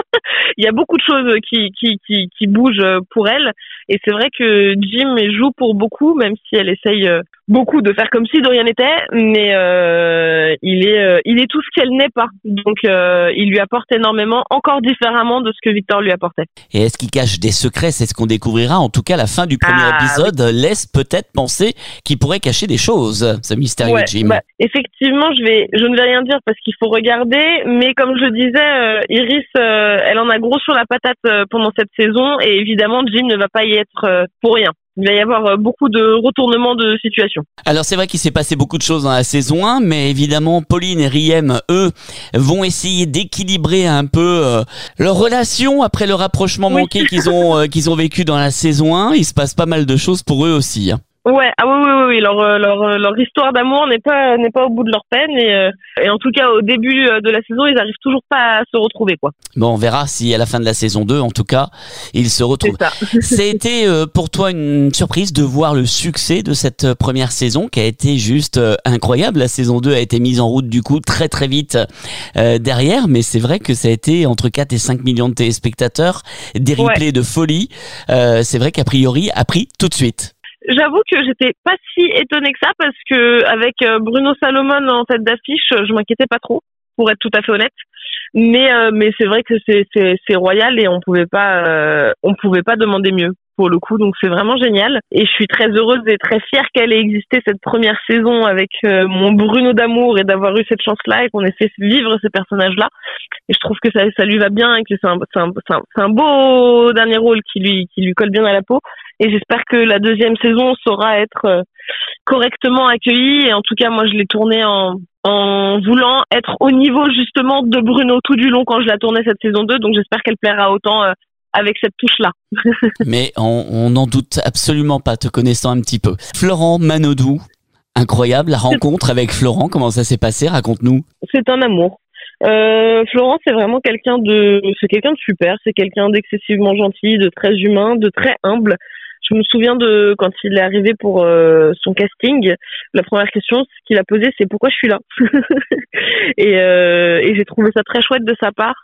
Il y a beaucoup de choses qui, qui, qui, qui bougent pour elle, et c'est vrai que Jim joue pour beaucoup, même si elle essaye euh, beaucoup de faire comme si de rien n'était, mais euh, il est, euh, il est tout ce qu'elle n'est pas. Donc, euh, il lui apporte énormément, encore différemment de ce que Victor lui apportait. Et est-ce qu'il cache des secrets? C'est ce qu'on découvrira. En tout cas, la fin du premier ah, épisode oui. laisse peut-être penser qu'il pourrait cacher des choses, ce mystérieux ouais, Jim. Bah, effectivement, je vais, je ne vais rien dire parce qu'il faut regarder, mais comme je disais, euh, Iris, euh, elle en a gros sur la patate euh, pendant cette saison, et évidemment, Jim ne va pas y être euh, pour rien. Il va y avoir beaucoup de retournements de situation. Alors c'est vrai qu'il s'est passé beaucoup de choses dans la saison un, mais évidemment Pauline et Riem, eux, vont essayer d'équilibrer un peu euh, leur relation après le rapprochement oui. manqué qu'ils ont euh, qu'ils ont vécu dans la saison un. Il se passe pas mal de choses pour eux aussi. Hein. Ouais, ah oui, oui, oui, leur, leur, leur histoire d'amour n'est pas, n'est pas au bout de leur peine, et, euh, et en tout cas, au début de la saison, ils arrivent toujours pas à se retrouver, quoi. Bon, on verra si à la fin de la saison deux, en tout cas, ils se retrouvent. C'est ça. C'était euh, pour toi une surprise de voir le succès de cette première saison, qui a été juste euh, incroyable. La saison deux a été mise en route, du coup, très très vite euh, derrière, mais c'est vrai que ça a été entre quatre et cinq millions de téléspectateurs, des replays ouais. de folie. Euh, c'est vrai qu'a priori, a pris tout de suite. J'avoue que j'étais pas si étonnée que ça, parce que avec Bruno Salomon en tête d'affiche, je m'inquiétais pas trop, pour être tout à fait honnête. Mais euh, mais c'est vrai que c'est c'est c'est royal et on pouvait pas euh, on pouvait pas demander mieux pour le coup, donc c'est vraiment génial. Et je suis très heureuse et très fière qu'elle ait existé cette première saison avec euh, mon Bruno d'amour, et d'avoir eu cette chance-là et qu'on ait fait vivre ces personnages-là. Et je trouve que ça ça lui va bien et que c'est un c'est un c'est un, c'est un beau dernier rôle qui lui qui lui colle bien à la peau. Et j'espère que la deuxième saison saura être euh, correctement accueillie. Et en tout cas, moi, je l'ai tournée en en voulant être au niveau justement de Bruno tout du long quand je la tournais cette saison deux. Donc j'espère qu'elle plaira autant euh, avec cette touche-là. Mais on n'en doute absolument pas, te connaissant un petit peu. Florent Manodou, incroyable la rencontre avec Florent. Comment ça s'est passé? Raconte-nous. C'est un amour. Euh, Florent, c'est vraiment quelqu'un de, c'est quelqu'un de super. C'est quelqu'un d'excessivement gentil, de très humain, de très humble. Je me souviens de quand il est arrivé pour euh, son casting, la première question qu'il a posée, c'est pourquoi je suis là. et, euh, et j'ai trouvé ça très chouette de sa part.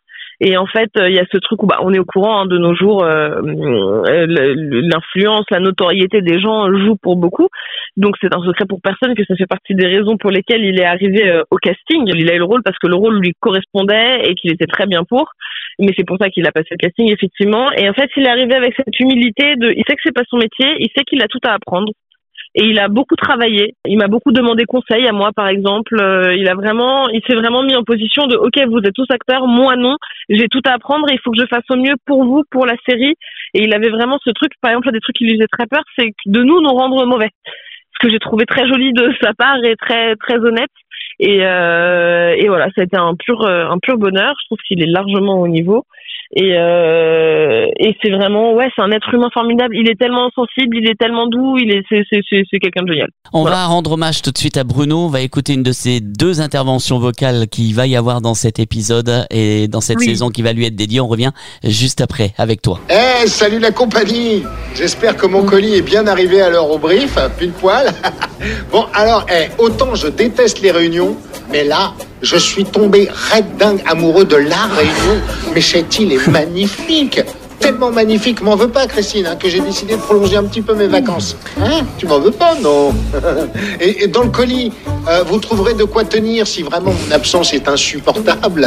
Et en fait, il y a ce truc où bah on est au courant hein, de nos jours, euh, l'influence, la notoriété des gens joue pour beaucoup. Donc c'est un secret pour personne que ça fait partie des raisons pour lesquelles il est arrivé euh, au casting. Il a eu le rôle parce que le rôle lui correspondait et qu'il était très bien pour. Mais c'est pour ça qu'il a passé le casting effectivement. Et en fait, il est arrivé avec cette humilité de, il sait que c'est pas son métier, il sait qu'il a tout à apprendre. Et il a beaucoup travaillé. Il m'a beaucoup demandé conseil à moi, par exemple. Euh, il a vraiment, il s'est vraiment mis en position de, ok, vous êtes tous acteurs, moi non. J'ai tout à apprendre et il faut que je fasse au mieux pour vous, pour la série. Et il avait vraiment ce truc, par exemple, des trucs qui lui faisaient très peur, c'est de nous nous rendre mauvais. Ce que j'ai trouvé très joli de sa part et très très honnête. Et, euh, et voilà, ça a été un pur un pur bonheur. Je trouve qu'il est largement au niveau. Et, euh, et c'est vraiment, ouais, c'est un être humain formidable. Il est tellement sensible, il est tellement doux, il est, c'est, c'est, c'est, c'est quelqu'un de génial. On voilà. va rendre hommage tout de suite à Bruno. On va écouter une de ces deux interventions vocales qu'il va y avoir dans cet épisode et dans cette oui. saison qui va lui être dédiée. On revient juste après avec toi. Eh, hey, salut la compagnie. J'espère que mon colis est bien arrivé à l'heure au brief, pile poil. Bon, alors, hey, autant je déteste les réunions, mais là, je suis tombé raide dingue amoureux de la réunion. Mais cette île est magnifique. Tellement magnifique. M'en veux pas, Christine, hein, que j'ai décidé de prolonger un petit peu mes vacances. Hein? Tu m'en veux pas, non? et, et dans le colis, euh, vous trouverez de quoi tenir si vraiment mon absence est insupportable.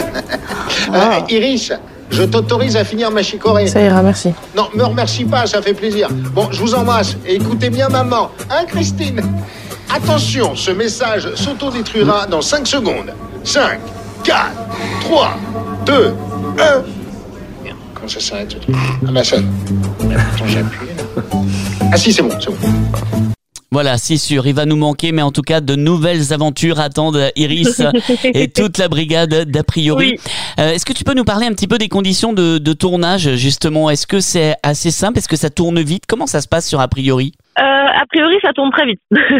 Ah. euh, Iris, je t'autorise à finir ma chicorée. Ça ira, merci. Non, me remercie pas, ça fait plaisir. Bon, je vous embrasse. Et écoutez bien maman. Hein, Christine? Attention, ce message s'autodétruira dans cinq secondes. cinq, quatre, trois, deux, un. Merde, comment ça s'arrête? Ah bah ça. Attends, j'ai appuyé là. Ah si, c'est bon, c'est bon. Voilà, c'est sûr, il va nous manquer, mais en tout cas, de nouvelles aventures attendent Iris et toute la brigade d'a priori. Oui. Euh, est-ce que tu peux nous parler un petit peu des conditions de, de tournage, justement? Est-ce que c'est assez simple? Est-ce que ça tourne vite? Comment ça se passe sur A priori? Euh, a priori, ça tourne très vite.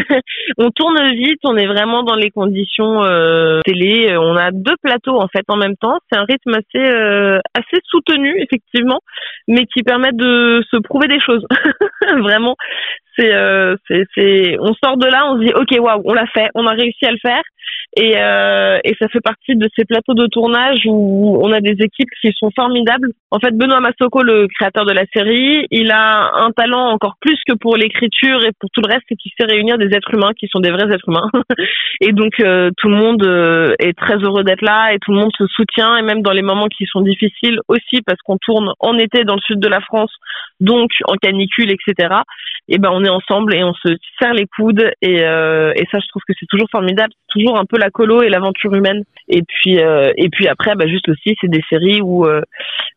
On tourne vite, on est vraiment dans les conditions euh, télé. On a deux plateaux en fait en même temps. C'est un rythme assez euh, assez soutenu effectivement, mais qui permet de se prouver des choses. Vraiment, c'est euh, c'est c'est. On sort de là, on se dit ok, waouh, on l'a fait, on a réussi à le faire. Et, euh, et ça fait partie de ces plateaux de tournage où on a des équipes qui sont formidables. En fait, Benoît Massoko, le créateur de la série, il a un talent encore plus que pour l'écriture et pour tout le reste, c'est qu'il sait réunir des êtres humains qui sont des vrais êtres humains. Et donc, euh, tout le monde euh, est très heureux d'être là et tout le monde se soutient. Et même dans les moments qui sont difficiles aussi, parce qu'on tourne en été dans le sud de la France, donc en canicule, et cetera. Et ben, on est ensemble et on se serre les coudes. Et, euh, et ça, je trouve que c'est toujours formidable. C'est toujours un peu la colo et l'aventure humaine. Et puis euh, et puis après bah juste aussi c'est des séries où euh,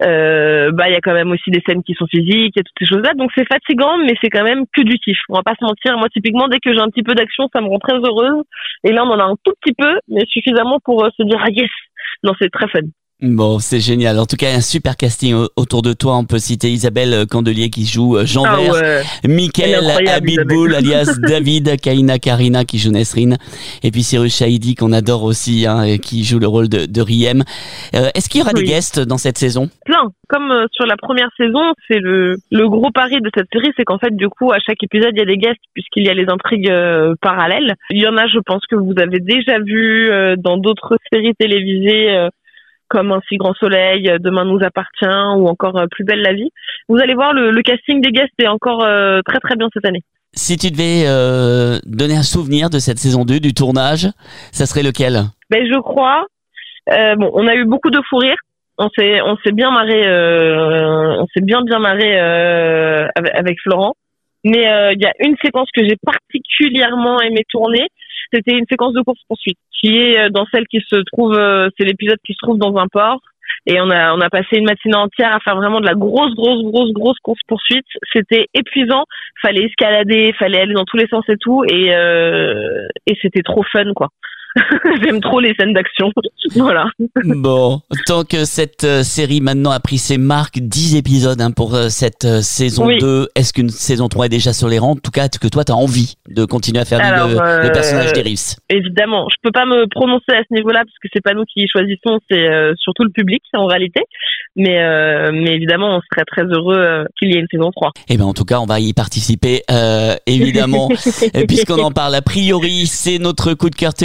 euh, bah il y a quand même aussi des scènes qui sont physiques et toutes ces choses là, donc c'est fatigant mais c'est quand même que du kiff. On va pas se mentir, moi typiquement dès que j'ai un petit peu d'action ça me rend très heureuse et là on en a un tout petit peu mais suffisamment pour euh, se dire ah yes. Non, c'est très fun. Bon, c'est génial. En tout cas, un super casting autour de toi. On peut citer Isabelle Candelier qui joue Jean ah Vert, ouais. Mickaël Abitboul alias David, Kaina Karina qui joue Nesrine, et puis Cyrus Chahidi qu'on adore aussi, hein, qui joue le rôle de, de Riem. Euh, est-ce qu'il y aura oui. des guests dans cette saison? Plein. Comme euh, sur la première saison, c'est le, le gros pari de cette série, c'est qu'en fait, du coup, à chaque épisode, il y a des guests puisqu'il y a les intrigues euh, parallèles. Il y en a, je pense, que vous avez déjà vu euh, dans d'autres séries télévisées. Euh, comme Un si grand soleil, Demain nous appartient ou encore Plus belle la vie. Vous allez voir, le, le casting des guests est encore euh, très très bien cette année. Si tu devais euh, donner un souvenir de cette saison deux, du tournage, ça serait lequel? Ben je crois, euh, bon, on a eu beaucoup de fou rire. On s'est on s'est bien marré, euh, on s'est bien bien marré euh, avec, avec Florent. Mais il euh, y a une séquence que j'ai particulièrement aimé tourner. C'était une séquence de course-poursuite qui est dans celle qui se trouve, c'est l'épisode qui se trouve dans un port. Et on a, on a passé une matinée entière à faire vraiment de la grosse, grosse, grosse, grosse course-poursuite. C'était épuisant. Fallait escalader, fallait aller dans tous les sens et tout. Et, euh, et c'était trop fun, quoi. J'aime trop les scènes d'action. Voilà. Bon, tant que cette euh, série maintenant a pris ses marques, dix épisodes hein, pour euh, cette euh, saison oui. deux, est-ce qu'une saison trois est déjà sur les rangs? En tout cas, est-ce que toi, tu as envie de continuer à faire Alors, le, euh, le personnage d'Iris? Évidemment. Je peux pas me prononcer à ce niveau-là parce que c'est pas nous qui choisissons, c'est euh, surtout le public en réalité. Mais, euh, mais évidemment, on serait très heureux euh, qu'il y ait une saison trois. Eh ben, en tout cas, on va y participer, euh, évidemment. Puisqu'on en parle, a priori, c'est notre coup de cœur télé cette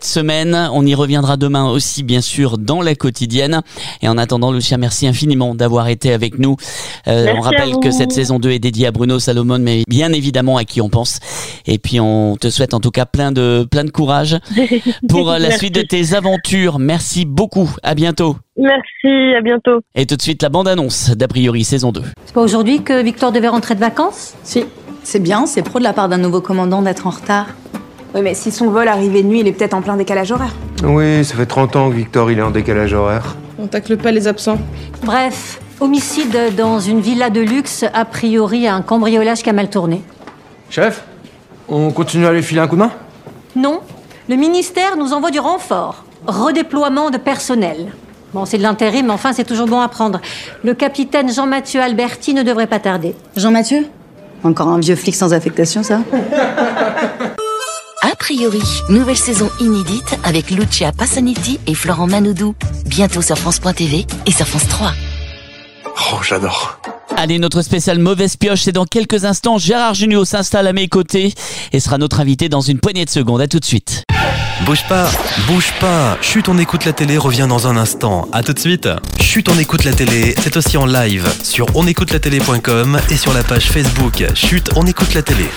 cette semaine. On y reviendra demain aussi, bien sûr, dans la quotidienne. Et en attendant, Lucia, merci infiniment d'avoir été avec nous. Euh, on rappelle que cette saison deux est dédiée à Bruno Salomon, mais bien évidemment à qui on pense. Et puis, on te souhaite en tout cas plein de, plein de courage pour la suite de tes aventures. Merci beaucoup. À bientôt. Merci, à bientôt. Et tout de suite, la bande-annonce d'A priori saison deux. C'est pas aujourd'hui que Victor devait rentrer de vacances ? Si, c'est bien, c'est pro de la part d'un nouveau commandant d'être en retard. Oui, mais si son vol arrivait de nuit, il est peut-être en plein décalage horaire. Oui, ça fait trente ans que Victor il est en décalage horaire. On tacle pas les absents. Bref, homicide dans une villa de luxe, a priori un cambriolage qui a mal tourné. Chef, on continue à lui filer un coup de main ? Non, le ministère nous envoie du renfort. Redéploiement de personnel. Bon, c'est de l'intérim, mais enfin, c'est toujours bon à prendre. Le capitaine Jean-Mathieu Alberti ne devrait pas tarder. Jean-Mathieu ? Encore un vieux flic sans affectation, ça ? A priori, nouvelle saison inédite avec Lucia Passaniti et Florent Manoudou. Bientôt sur France point T V et sur France trois. Oh, j'adore. Allez, notre spécial mauvaise pioche, c'est dans quelques instants. Gérard Jugnot s'installe à mes côtés et sera notre invité dans une poignée de secondes. À tout de suite. Bouge pas, bouge pas. Chut, on écoute la télé revient dans un instant. À tout de suite. Chut, on écoute la télé, c'est aussi en live sur on écoute la télé point com et sur la page Facebook Chut, on écoute la télé.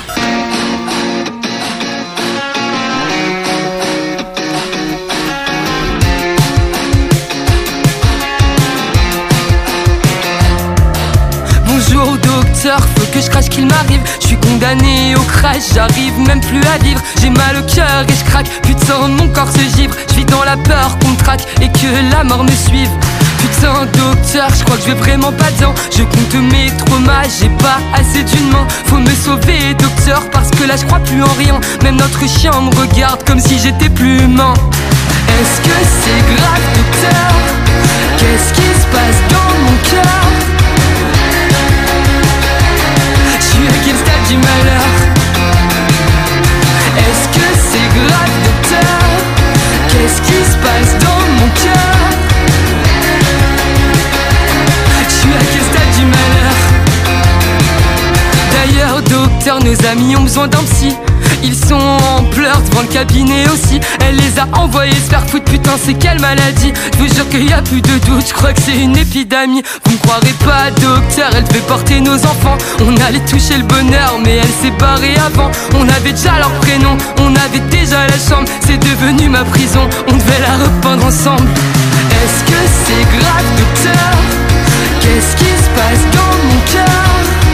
Bonjour docteur, faut que je crache qu'il m'arrive. Je suis condamné au crash, j'arrive même plus à vivre. J'ai mal au cœur et je craque, putain mon corps se givre. Je vis dans la peur qu'on me traque et que la mort me suive. Putain docteur, je crois que je vais vraiment pas bien. Je compte mes traumas, j'ai pas assez d'une main. Faut me sauver docteur, parce que là je crois plus en rien. Même notre chien me regarde comme si j'étais plus humain. Est-ce que c'est grave docteur? Qu'est-ce qui se passe dans mon cœur? Je suis à quel stade du malheur? Est-ce que c'est grave docteur? Qu'est-ce qui se passe dans mon cœur? Je suis à quel stade du malheur? D'ailleurs docteur, nos amis ont besoin d'un psy. Ils sont en pleurs devant le cabinet aussi. Elle les a envoyés se faire foutre, putain c'est quelle maladie. Je vous jure qu'il y a plus de doute, je crois que c'est une épidémie. Vous me croirez pas docteur, elle devait porter nos enfants. On allait toucher le bonheur mais elle s'est barrée avant. On avait déjà leur prénom, on avait déjà la chambre. C'est devenu ma prison, on devait la repeindre ensemble. Est-ce que c'est grave docteur? Qu'est-ce qui se passe dans mon cœur?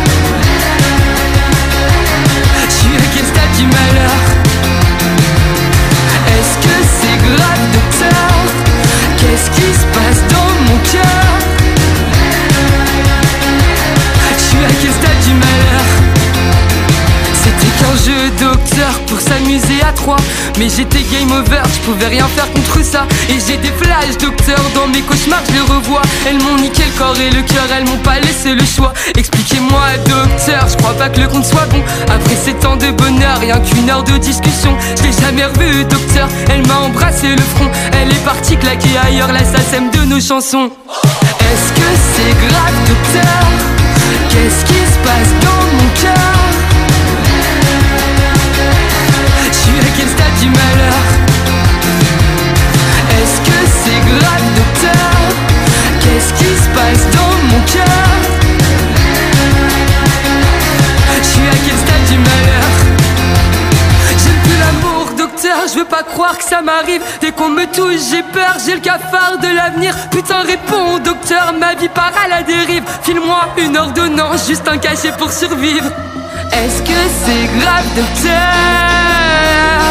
Je suis à quel stade du malheur? Est-ce que c'est grave docteur? Qu'est-ce qui se passe dans mon cœur? Je suis à quel stade du malheur? C'était qu'un jeu docteur pour s'amuser à trois. Mais j'étais game over, je pouvais rien faire contre ça. Et j'ai des flashs docteur, dans mes cauchemars je les revois. Elles m'ont niqué le corps et le cœur, elles m'ont pas laissé le choix. Expliquez-moi docteur, je crois pas que le compte soit bon. Après ces temps de bonheur, rien qu'une heure de discussion. Je l'ai jamais revue docteur, elle m'a embrassé le front. Elle est partie claquer ailleurs la sasème de nos chansons. Est-ce que c'est grave docteur? Qu'est-ce qui se passe dans mon cœur? Je suis à quel stade du malheur? Est-ce que c'est grave docteur? Qu'est-ce qui se passe dans mon cœur? Je suis à quel stade du malheur? J'aime plus l'amour docteur, je veux pas croire que ça m'arrive. Dès qu'on me touche j'ai peur, j'ai le cafard de l'avenir. Putain réponds docteur, ma vie part à la dérive. File-moi une ordonnance, juste un cachet pour survivre. Est-ce que c'est grave docteur?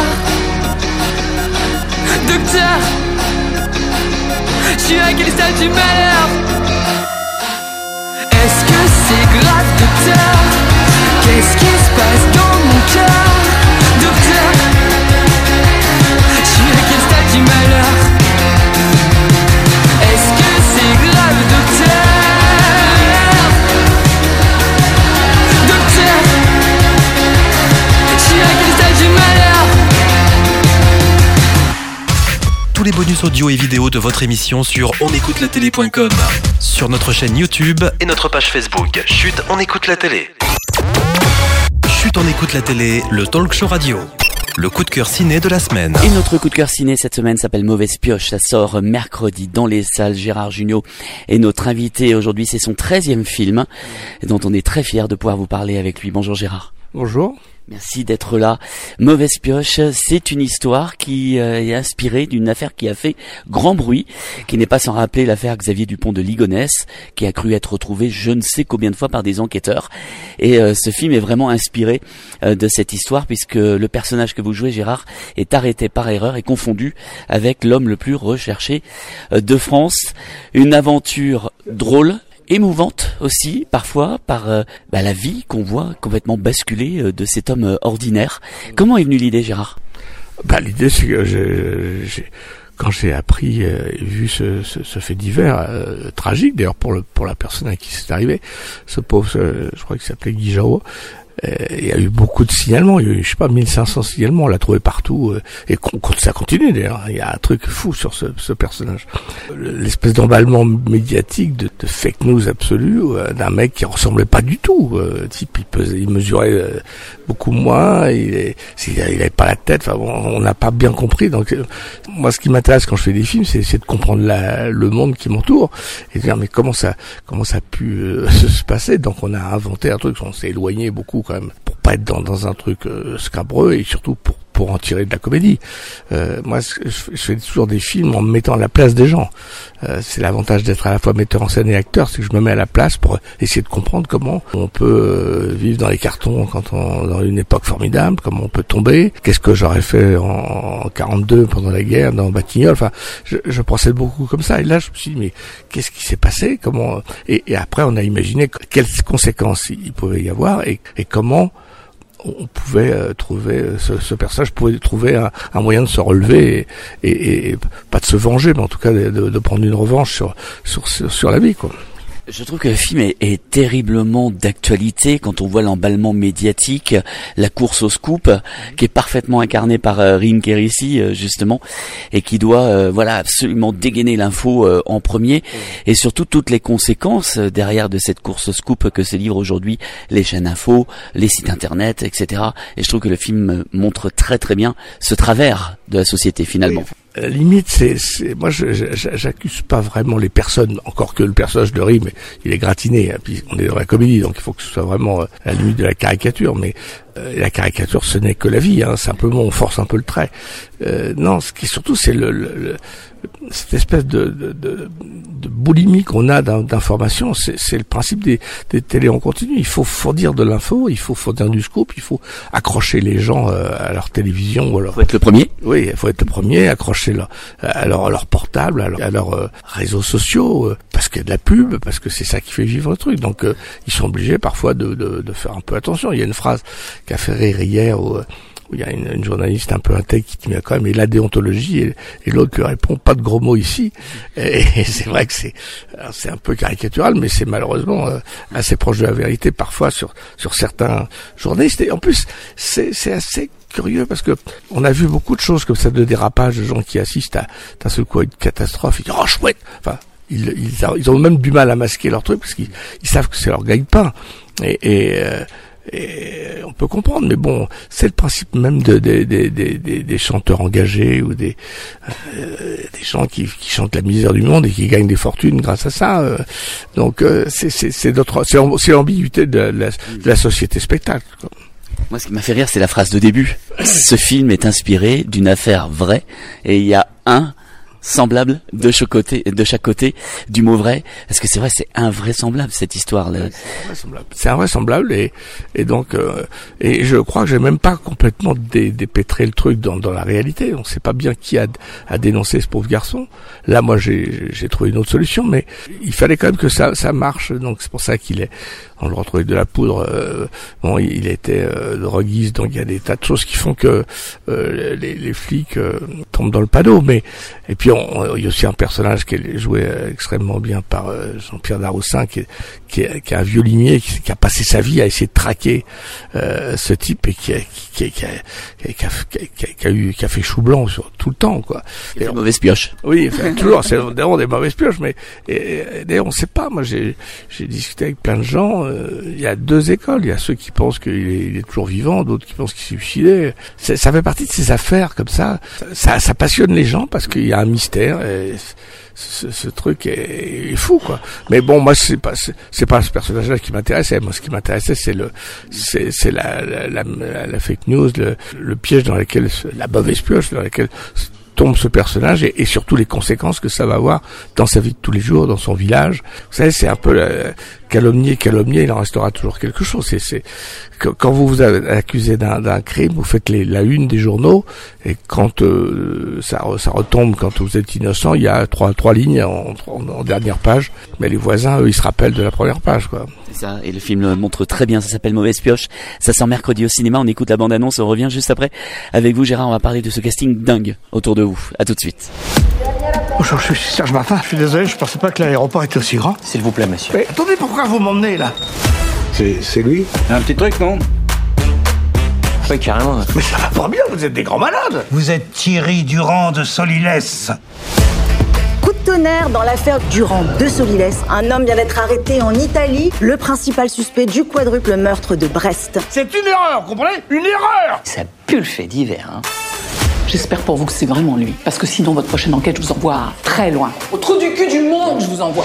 Docteur, je suis à quel stade du malheur? Est-ce que c'est grave docteur? Qu'est-ce qui se passe dans mon cœur? Docteur, je suis à quel stade du malheur? Est-ce que c'est grave docteur? Docteur, je suis à quel stade du malheur? Tous les bonus audio et vidéo de votre émission sur on écoute la télé point com, sur notre chaîne YouTube et notre page Facebook Chut, on écoute la télé. Chut, on écoute la télé, le talk show radio. le coup de cœur ciné de la semaine. Et notre coup de cœur ciné cette semaine s'appelle Mauvaise Pioche. Ça sort mercredi dans les salles. Gérard Jugnot est notre invité aujourd'hui. C'est son treizième film dont on est très fiers de pouvoir vous parler avec lui. Bonjour Gérard. Bonjour. Merci d'être là. Mauvaise Pioche, c'est une histoire qui euh, est inspirée d'une affaire qui a fait grand bruit, qui n'est pas sans rappeler l'affaire Xavier Dupont de Ligonnès, qui a cru être retrouvé je ne sais combien de fois par des enquêteurs. Et euh, ce film est vraiment inspiré euh, de cette histoire, puisque le personnage que vous jouez, Gérard, est arrêté par erreur et confondu avec l'homme le plus recherché euh, de France. Une aventure drôle, émouvante aussi parfois par euh, bah, la vie qu'on voit complètement basculer euh, de cet homme euh, ordinaire. Comment est venue l'idée, Gérard? Bah l'idée c'est que j'ai, j'ai, quand j'ai appris euh, et vu ce, ce, ce fait divers euh, tragique d'ailleurs pour le pour la personne à qui c'est arrivé, ce pauvre, ce, je crois qu'il s'appelait Guy Jaot. Euh, il y a eu beaucoup de signalements, il y a eu, je sais pas, mille cinq cents signalements, on l'a trouvé partout, euh, et ça continue d'ailleurs, il y a un truc fou sur ce, ce personnage. L'espèce d'emballement médiatique, de, de fake news absolue, euh, d'un mec qui ressemblait pas du tout, euh, type, il, pesait, il mesurait euh, beaucoup moins, il, est, il avait pas la tête, enfin bon, on n'a pas bien compris, donc euh, moi ce qui m'intéresse quand je fais des films, c'est essayer de comprendre la, le monde qui m'entoure, et dire mais comment ça, comment ça a pu euh, se passer, donc on a inventé un truc, on s'est éloigné beaucoup quand même, pour pas être dans, dans un truc euh, scabreux et surtout pour pour en tirer de la comédie. Euh, moi, je, je fais toujours des films en me mettant à la place des gens. Euh, c'est l'avantage d'être à la fois metteur en scène et acteur, c'est que je me mets à la place pour essayer de comprendre comment on peut euh, vivre dans les cartons quand on dans une époque formidable, comment on peut tomber, qu'est-ce que j'aurais fait en, en quarante-deux pendant la guerre dans Batignolles. Enfin, je, je procède beaucoup comme ça. Et là, je me suis dit mais qu'est-ce qui s'est passé, comment et, et après on a imaginé quelles conséquences il pouvait y avoir et, et comment on pouvait euh, trouver ce, ce personnage pouvait trouver un, un moyen de se relever et, et, et pas de se venger, mais en tout cas de, de, de prendre une revanche sur sur sur, sur la vie, quoi. Je trouve que le film est, est terriblement d'actualité quand on voit l'emballement médiatique, la course au scoop, qui est parfaitement incarnée par euh, Rim Kérissi, euh, justement, et qui doit euh, voilà absolument dégainer l'info euh, en premier, et surtout toutes les conséquences euh, derrière de cette course au scoop que se livrent aujourd'hui les chaînes info, les sites internet, et cetera. Et je trouve que le film montre très très bien ce travers de la société finalement. Oui. À la limite, c'est, c'est, moi, je, je, j'accuse pas vraiment les personnes, encore que le personnage de Rim, il est gratiné, hein, puis on est dans la comédie, donc il faut que ce soit vraiment à la limite de la caricature, mais euh, la caricature, ce n'est que la vie, hein, simplement on force un peu le trait. Euh, non, ce qui surtout, c'est le, le, le cette espèce de, de, de, de boulimie qu'on a d'informations, c'est, c'est le principe des, des télés en continu. Il faut fournir de l'info, il faut fournir du scoop, il faut accrocher les gens euh, à leur télévision. Ou alors, faut être le premier. Oui, il faut être le premier, accrocher leur, à, leur, à leur portable, à, leur, à leurs euh, réseaux sociaux, euh, parce qu'il y a de la pub, parce que c'est ça qui fait vivre le truc. Donc euh, ils sont obligés parfois de, de, de faire un peu attention. Il y a une phrase qui a fait rire hier où, où il y a une, une journaliste un peu intègre qui dit mais quand même et la déontologie et, et l'autre qui répond pas de gros mots ici et, et c'est vrai que c'est c'est un peu caricatural mais c'est malheureusement euh, assez proche de la vérité parfois sur sur certains journalistes et en plus c'est c'est assez curieux parce que on a vu beaucoup de choses comme ça de dérapage de gens qui assistent à d'un seul coup à une catastrophe ils disent oh chouette enfin ils, ils ils ont même du mal à masquer leur truc parce qu'ils ils savent que c'est leur gagne-pain et, et euh, Et on peut comprendre, mais bon, c'est le principe même de, de, de, de, de des chanteurs engagés ou des euh, des gens qui, qui chantent la misère du monde et qui gagnent des fortunes grâce à ça. Euh. Donc euh, c'est c'est c'est notre c'est, c'est l'ambiguïté de la, de la société spectacle, quoi. Moi, ce qui m'a fait rire, c'est la phrase de début. Ce film est inspiré d'une affaire vraie et il y a un semblable de chaque côté, de chaque côté du mot vrai. Parce que c'est vrai, c'est invraisemblable cette histoire-là. C'est invraisemblable. C'est invraisemblable et et donc euh, et je crois que j'ai même pas complètement dé, dépêtré le truc dans dans la réalité. On sait pas bien qui a a dénoncé ce pauvre garçon. Là, moi, j'ai j'ai trouvé une autre solution, mais il fallait quand même que ça ça marche. Donc c'est pour ça qu'il est. On le retrouve avec de la poudre. Euh, bon, il était euh, droguiste, donc il y a des tas de choses qui font que euh, les, les flics euh, tombent dans le panneau. Mais et puis puis on, il y a aussi un personnage qui est joué euh, extrêmement bien par euh, Jean-Pierre Daroussin, qui est, qui est, qui est un violinier, qui, qui a passé sa vie à essayer de traquer euh, ce type et qui a, qui, qui, a, qui, a, qui, a, qui, a, qui a eu, qui a fait chou blanc sur tout le temps, quoi. Et des mauvaises pioches. Oui, enfin, toujours, c'est d'ailleurs des mauvaises pioches, mais et, et, d'ailleurs on sait pas. Moi, j'ai, j'ai discuté avec plein de gens. Euh, il y a deux écoles. Il y a ceux qui pensent qu'il est, il est toujours vivant, d'autres qui pensent qu'il s'est suicidé. C'est, ça fait partie de ces affaires comme ça. Ça, ça passionne les gens parce qu'il y a un mystère. Et ce, ce truc est, est fou, quoi. Mais bon, moi, c'est pas, c'est, c'est pas ce personnage-là qui m'intéressait. Moi, ce qui m'intéressait, c'est le, c'est, c'est la, la, la, la fake news, le, le piège dans lequel, la mauvaise pioche dans laquelle tombe ce personnage et, et surtout les conséquences que ça va avoir dans sa vie de tous les jours, dans son village. Vous savez, c'est un peu la, calomnier, calomnier, il en restera toujours quelque chose. C'est, c'est quand vous vous accusez d'un, d'un crime, vous faites les, la une des journaux, et quand euh, ça, ça retombe, quand vous êtes innocent, il y a trois, trois lignes en, en, en dernière page. Mais les voisins, eux, ils se rappellent de la première page, quoi. C'est ça. Et le film le montre très bien. Ça s'appelle Mauvaise Pioche. Ça sort mercredi au cinéma. On écoute la bande-annonce. On revient juste après avec vous, Gérard. On va parler de ce casting dingue autour de vous. À tout de suite. Bonjour, je suis Serge Martin. Je suis désolé, je pensais pas que l'aéroport était aussi grand. S'il vous plaît, monsieur. Mais attendez, pourquoi vous m'emmenez là? C'est, c'est lui? Un petit truc, non? Oui, carrément. Mais ça va pas bien, vous êtes des grands malades. Vous êtes Thierry Durand de Solilès. Coup de tonnerre dans l'affaire Durand de Solilès. Un homme vient d'être arrêté en Italie, le principal suspect du quadruple meurtre de Brest. C'est une erreur, vous comprenez? Une erreur. Ça pue le fait divers, hein. J'espère pour vous que c'est vraiment lui. Parce que sinon, votre prochaine enquête, je vous envoie très loin. Au trou du cul du monde, je vous envoie.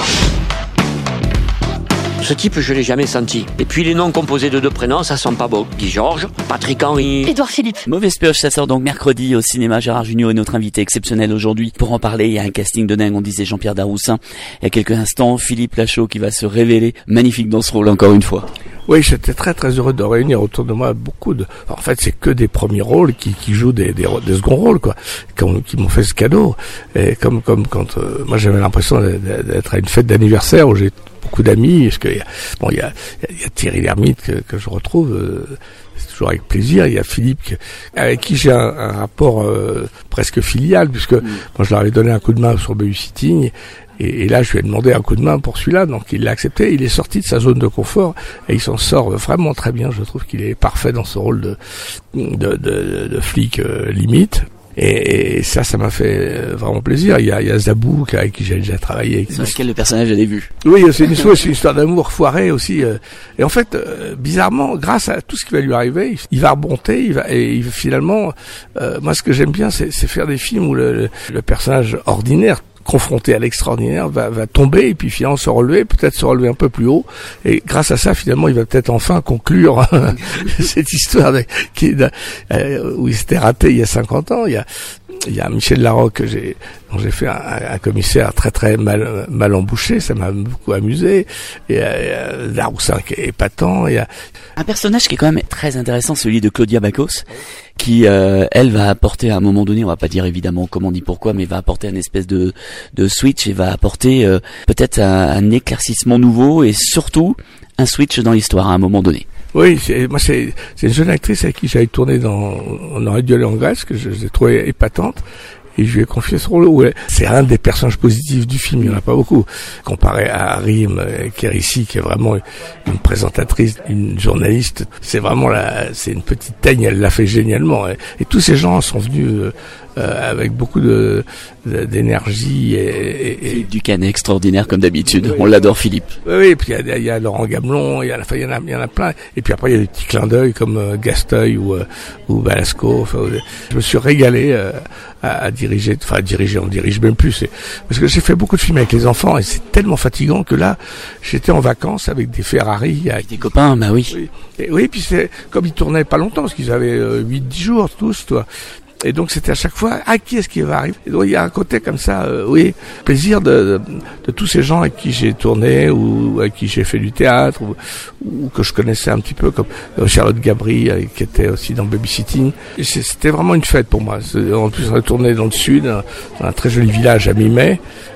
Ce type, je l'ai jamais senti. Et puis les noms composés de deux prénoms, ça sent pas beau. Guy Georges, Patrick Henry, Édouard Philippe. Mauvaise Pioche, ça sort donc mercredi au cinéma. Gérard Junior est notre invité exceptionnel aujourd'hui. Pour en parler, il y a un casting de dingue. On disait Jean-Pierre Daroussin. Il y a quelques instants, Philippe Lachaud qui va se révéler magnifique dans ce rôle encore une fois. Oui, j'étais très très heureux de réunir autour de moi beaucoup de... En fait, c'est que des premiers rôles qui, qui jouent des, des, des seconds rôles, quoi, qui, qui m'ont fait ce cadeau. Et comme comme quand euh, moi j'avais l'impression d'être à une fête d'anniversaire où j'ai beaucoup d'amis, parce que bon, il y a, il y a Thierry Lhermitte que, que je retrouve. Euh, c'est toujours avec plaisir. Il y a Philippe que, avec qui j'ai un, un rapport euh, presque filial, puisque mmh. moi je leur avais donné un coup de main sur Babysitting. Et, et là, je lui ai demandé un coup de main pour celui-là, donc il l'a accepté. Il est sorti de sa zone de confort et il s'en sort vraiment très bien. Je trouve qu'il est parfait dans ce rôle de de, de, de flic euh, limite. Et, et ça, ça m'a fait vraiment plaisir. Il y a, il y a Zabou avec qui j'ai déjà travaillé. Sur lequel le personnage j'avais vu. Oui, c'est une histoire, c'est une histoire d'amour foirée aussi. Et en fait, bizarrement, grâce à tout ce qui va lui arriver, il va remonter. Il va et il, finalement, euh, moi, ce que j'aime bien, c'est, c'est faire des films où le, le, le personnage ordinaire, confronté à l'extraordinaire, va, va tomber et puis finalement se relever, peut-être se relever un peu plus haut. Et grâce à ça, finalement, il va peut-être enfin conclure cette histoire de, qui, de, euh, où il s'était raté il y a cinquante ans. Il y a, il y a Michel Larocque que j'ai, dont j'ai fait un, un commissaire très très mal, mal embouché. Ça m'a beaucoup amusé. Et euh, Daroussin qui est épatant. Il y a un personnage qui est quand même très intéressant, celui de Claudia Bacos, qui euh, elle va apporter à un moment donné, on va pas dire évidemment comment ni pourquoi, mais va apporter une espèce de de switch et va apporter euh, peut-être un, un éclaircissement nouveau et surtout un switch dans l'histoire à un moment donné. Oui, c'est, moi c'est, c'est une jeune actrice avec qui j'avais tourné dans On aurait dû aller en Grèce, que je, je l'ai trouvée épatante. Et je lui ai confié ce rôle où c'est un des personnages positifs du film, il n'y en a pas beaucoup. Comparé à Rim, qui est ici, qui est vraiment une présentatrice, une journaliste, c'est vraiment la, c'est une petite teigne, elle l'a fait génialement. Et, et tous ces gens sont venus euh, euh, avec beaucoup de, de d'énergie et, et, et Philippe Ducanet, extraordinaire comme d'habitude. Oui, on l'adore, Philippe. Oui, oui, et puis il y a, y a Laurent Gamelon, il y a, enfin, il y en a, il y en a plein. Et puis après il y a des petits clins d'œil comme euh, Gasteuil ou euh, ou Balasco. Enfin, je me suis régalé euh, à, à diriger, enfin à diriger, on dirige même plus. C'est, parce que j'ai fait beaucoup de films avec les enfants et c'est tellement fatigant que là, j'étais en vacances avec des Ferrari, avec des copains, bah oui. Oui, et, oui, puis c'est comme ils tournaient pas longtemps, parce qu'ils avaient euh, huit dix jours tous, toi. Et donc c'était à chaque fois, ah, qui est-ce qui va arriver? Et donc il y a un côté comme ça, euh, oui, plaisir de, de, de tous ces gens avec qui j'ai tourné ou avec qui j'ai fait du théâtre ou, ou que je connaissais un petit peu, comme euh, Charlotte Gabri euh, qui était aussi dans Babysitting. Et c'était vraiment une fête pour moi. En plus on a tourné dans le sud, dans un très joli village à mi-mai.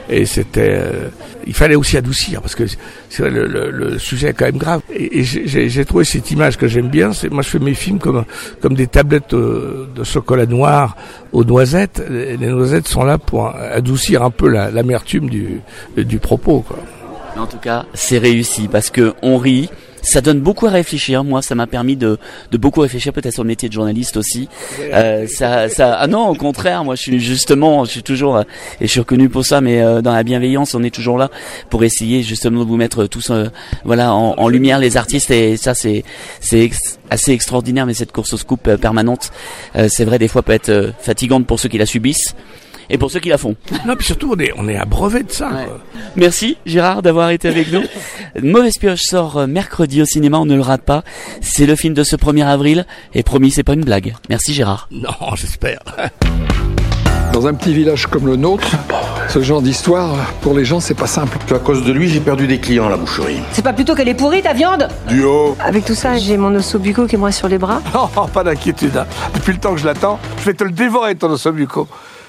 et c'était, euh, il fallait aussi adoucir parce que c'est vrai, le, le, le sujet est quand même grave. Et, et j'ai, j'ai trouvé cette image que j'aime bien. C'est, moi, je fais mes films comme comme des tablettes de, de chocolat noir aux noisettes. Les, les noisettes sont là pour adoucir un peu la, l'amertume du du propos, quoi. En tout cas, c'est réussi parce que on rit. Ça donne beaucoup à réfléchir. Moi, ça m'a permis de, de beaucoup réfléchir, peut-être sur le métier de journaliste aussi. Euh, ça, ça, ah non, au contraire, moi, je suis justement, je suis toujours, euh, et je suis reconnu pour ça, mais euh, dans la bienveillance, on est toujours là pour essayer justement de vous mettre tous, euh, voilà, en, en lumière les artistes. Et ça, c'est, c'est ex- assez extraordinaire. Mais cette course au scoop euh, permanente, euh, c'est vrai, des fois peut être euh, fatigante pour ceux qui la subissent. Et pour ceux qui la font. Non, puis surtout, on est, on est abreuvé de ça. Ouais. Quoi. Merci Gérard d'avoir été avec nous. Mauvaise Pioche sort mercredi au cinéma, on ne le rate pas. C'est le film de ce premier avril. Et promis, c'est pas une blague. Merci Gérard. Non, j'espère. Dans un petit village comme le nôtre, ce genre d'histoire, pour les gens, c'est pas simple. À cause de lui, j'ai perdu des clients à la boucherie. C'est pas plutôt qu'elle est pourrie ta viande? Duo. Avec tout ça, j'ai mon ossobuco qui est moi sur les bras. Oh, pas d'inquiétude. Hein. Depuis le temps que je l'attends, je vais te le dévorer, ton ossobuco.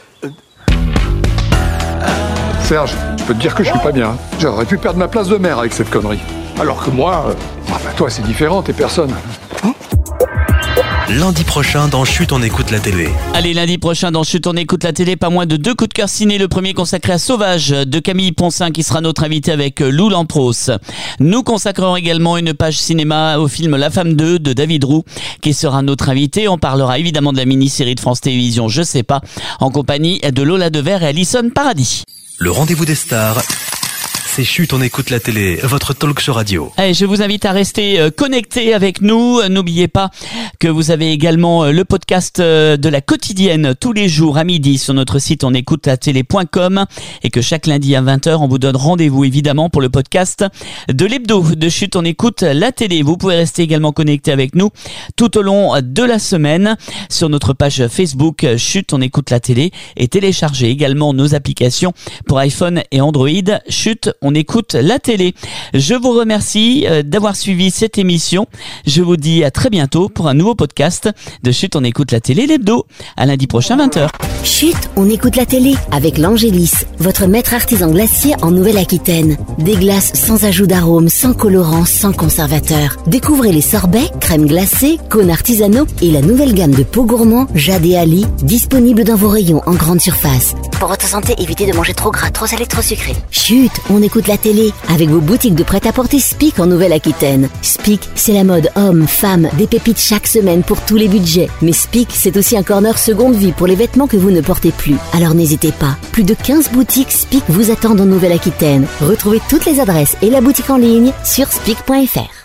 Serge, je peux te dire que je suis pas bien. J'aurais pu perdre ma place de maire avec cette connerie. Alors que moi, euh, bah, toi c'est différent, t'es personne. Hein? Lundi prochain dans Chut, on écoute la télé. Allez, lundi prochain dans Chut, on écoute la télé, pas moins de deux coups de cœur ciné. Le premier consacré à Sauvage de Camille Ponsin qui sera notre invité avec Lou Lampros. Nous consacrerons également une page cinéma au film La Femme deux de David Roux qui sera notre invité. On parlera évidemment de la mini-série de France Télévisions Je sais pas, en compagnie de Lola Devers et Alison Paradis. Le rendez-vous des stars, c'est Chut, on écoute la télé, votre talk show radio. Allez, je vous invite à rester euh, connectés avec nous. N'oubliez pas que vous avez également euh, le podcast euh, de la quotidienne tous les jours à midi sur notre site on écoute la télé point com et que chaque lundi à vingt heures, on vous donne rendez-vous évidemment pour le podcast de l'hebdo de Chut, on écoute la télé. Vous pouvez rester également connectés avec nous tout au long de la semaine sur notre page Facebook Chut, on écoute la télé et télécharger également nos applications pour iPhone et Android. Chut, on écoute la télé. Je vous remercie d'avoir suivi cette émission. Je vous dis à très bientôt pour un nouveau podcast de Chut, on écoute la télé, l'hebdo. À lundi prochain, vingt heures. Chut, on écoute la télé avec l'Angélis, votre maître artisan glacier en Nouvelle-Aquitaine. Des glaces sans ajout d'arôme, sans colorant, sans conservateur. Découvrez les sorbets, crèmes glacées, cônes artisanaux et la nouvelle gamme de pots gourmands Jade et Ali, disponible dans vos rayons en grande surface. Pour votre santé, évitez de manger trop gras, trop salé, trop sucré. Chut, on écoute la télé avec vos boutiques de prêt-à-porter Spic en Nouvelle-Aquitaine. Spic, c'est la mode homme, femme, des pépites chaque semaine pour tous les budgets. Mais Spic, c'est aussi un corner seconde vie pour les vêtements que vous ne portez plus. Alors n'hésitez pas, plus de quinze boutiques Spic vous attendent en Nouvelle-Aquitaine. Retrouvez toutes les adresses et la boutique en ligne sur spic point f r.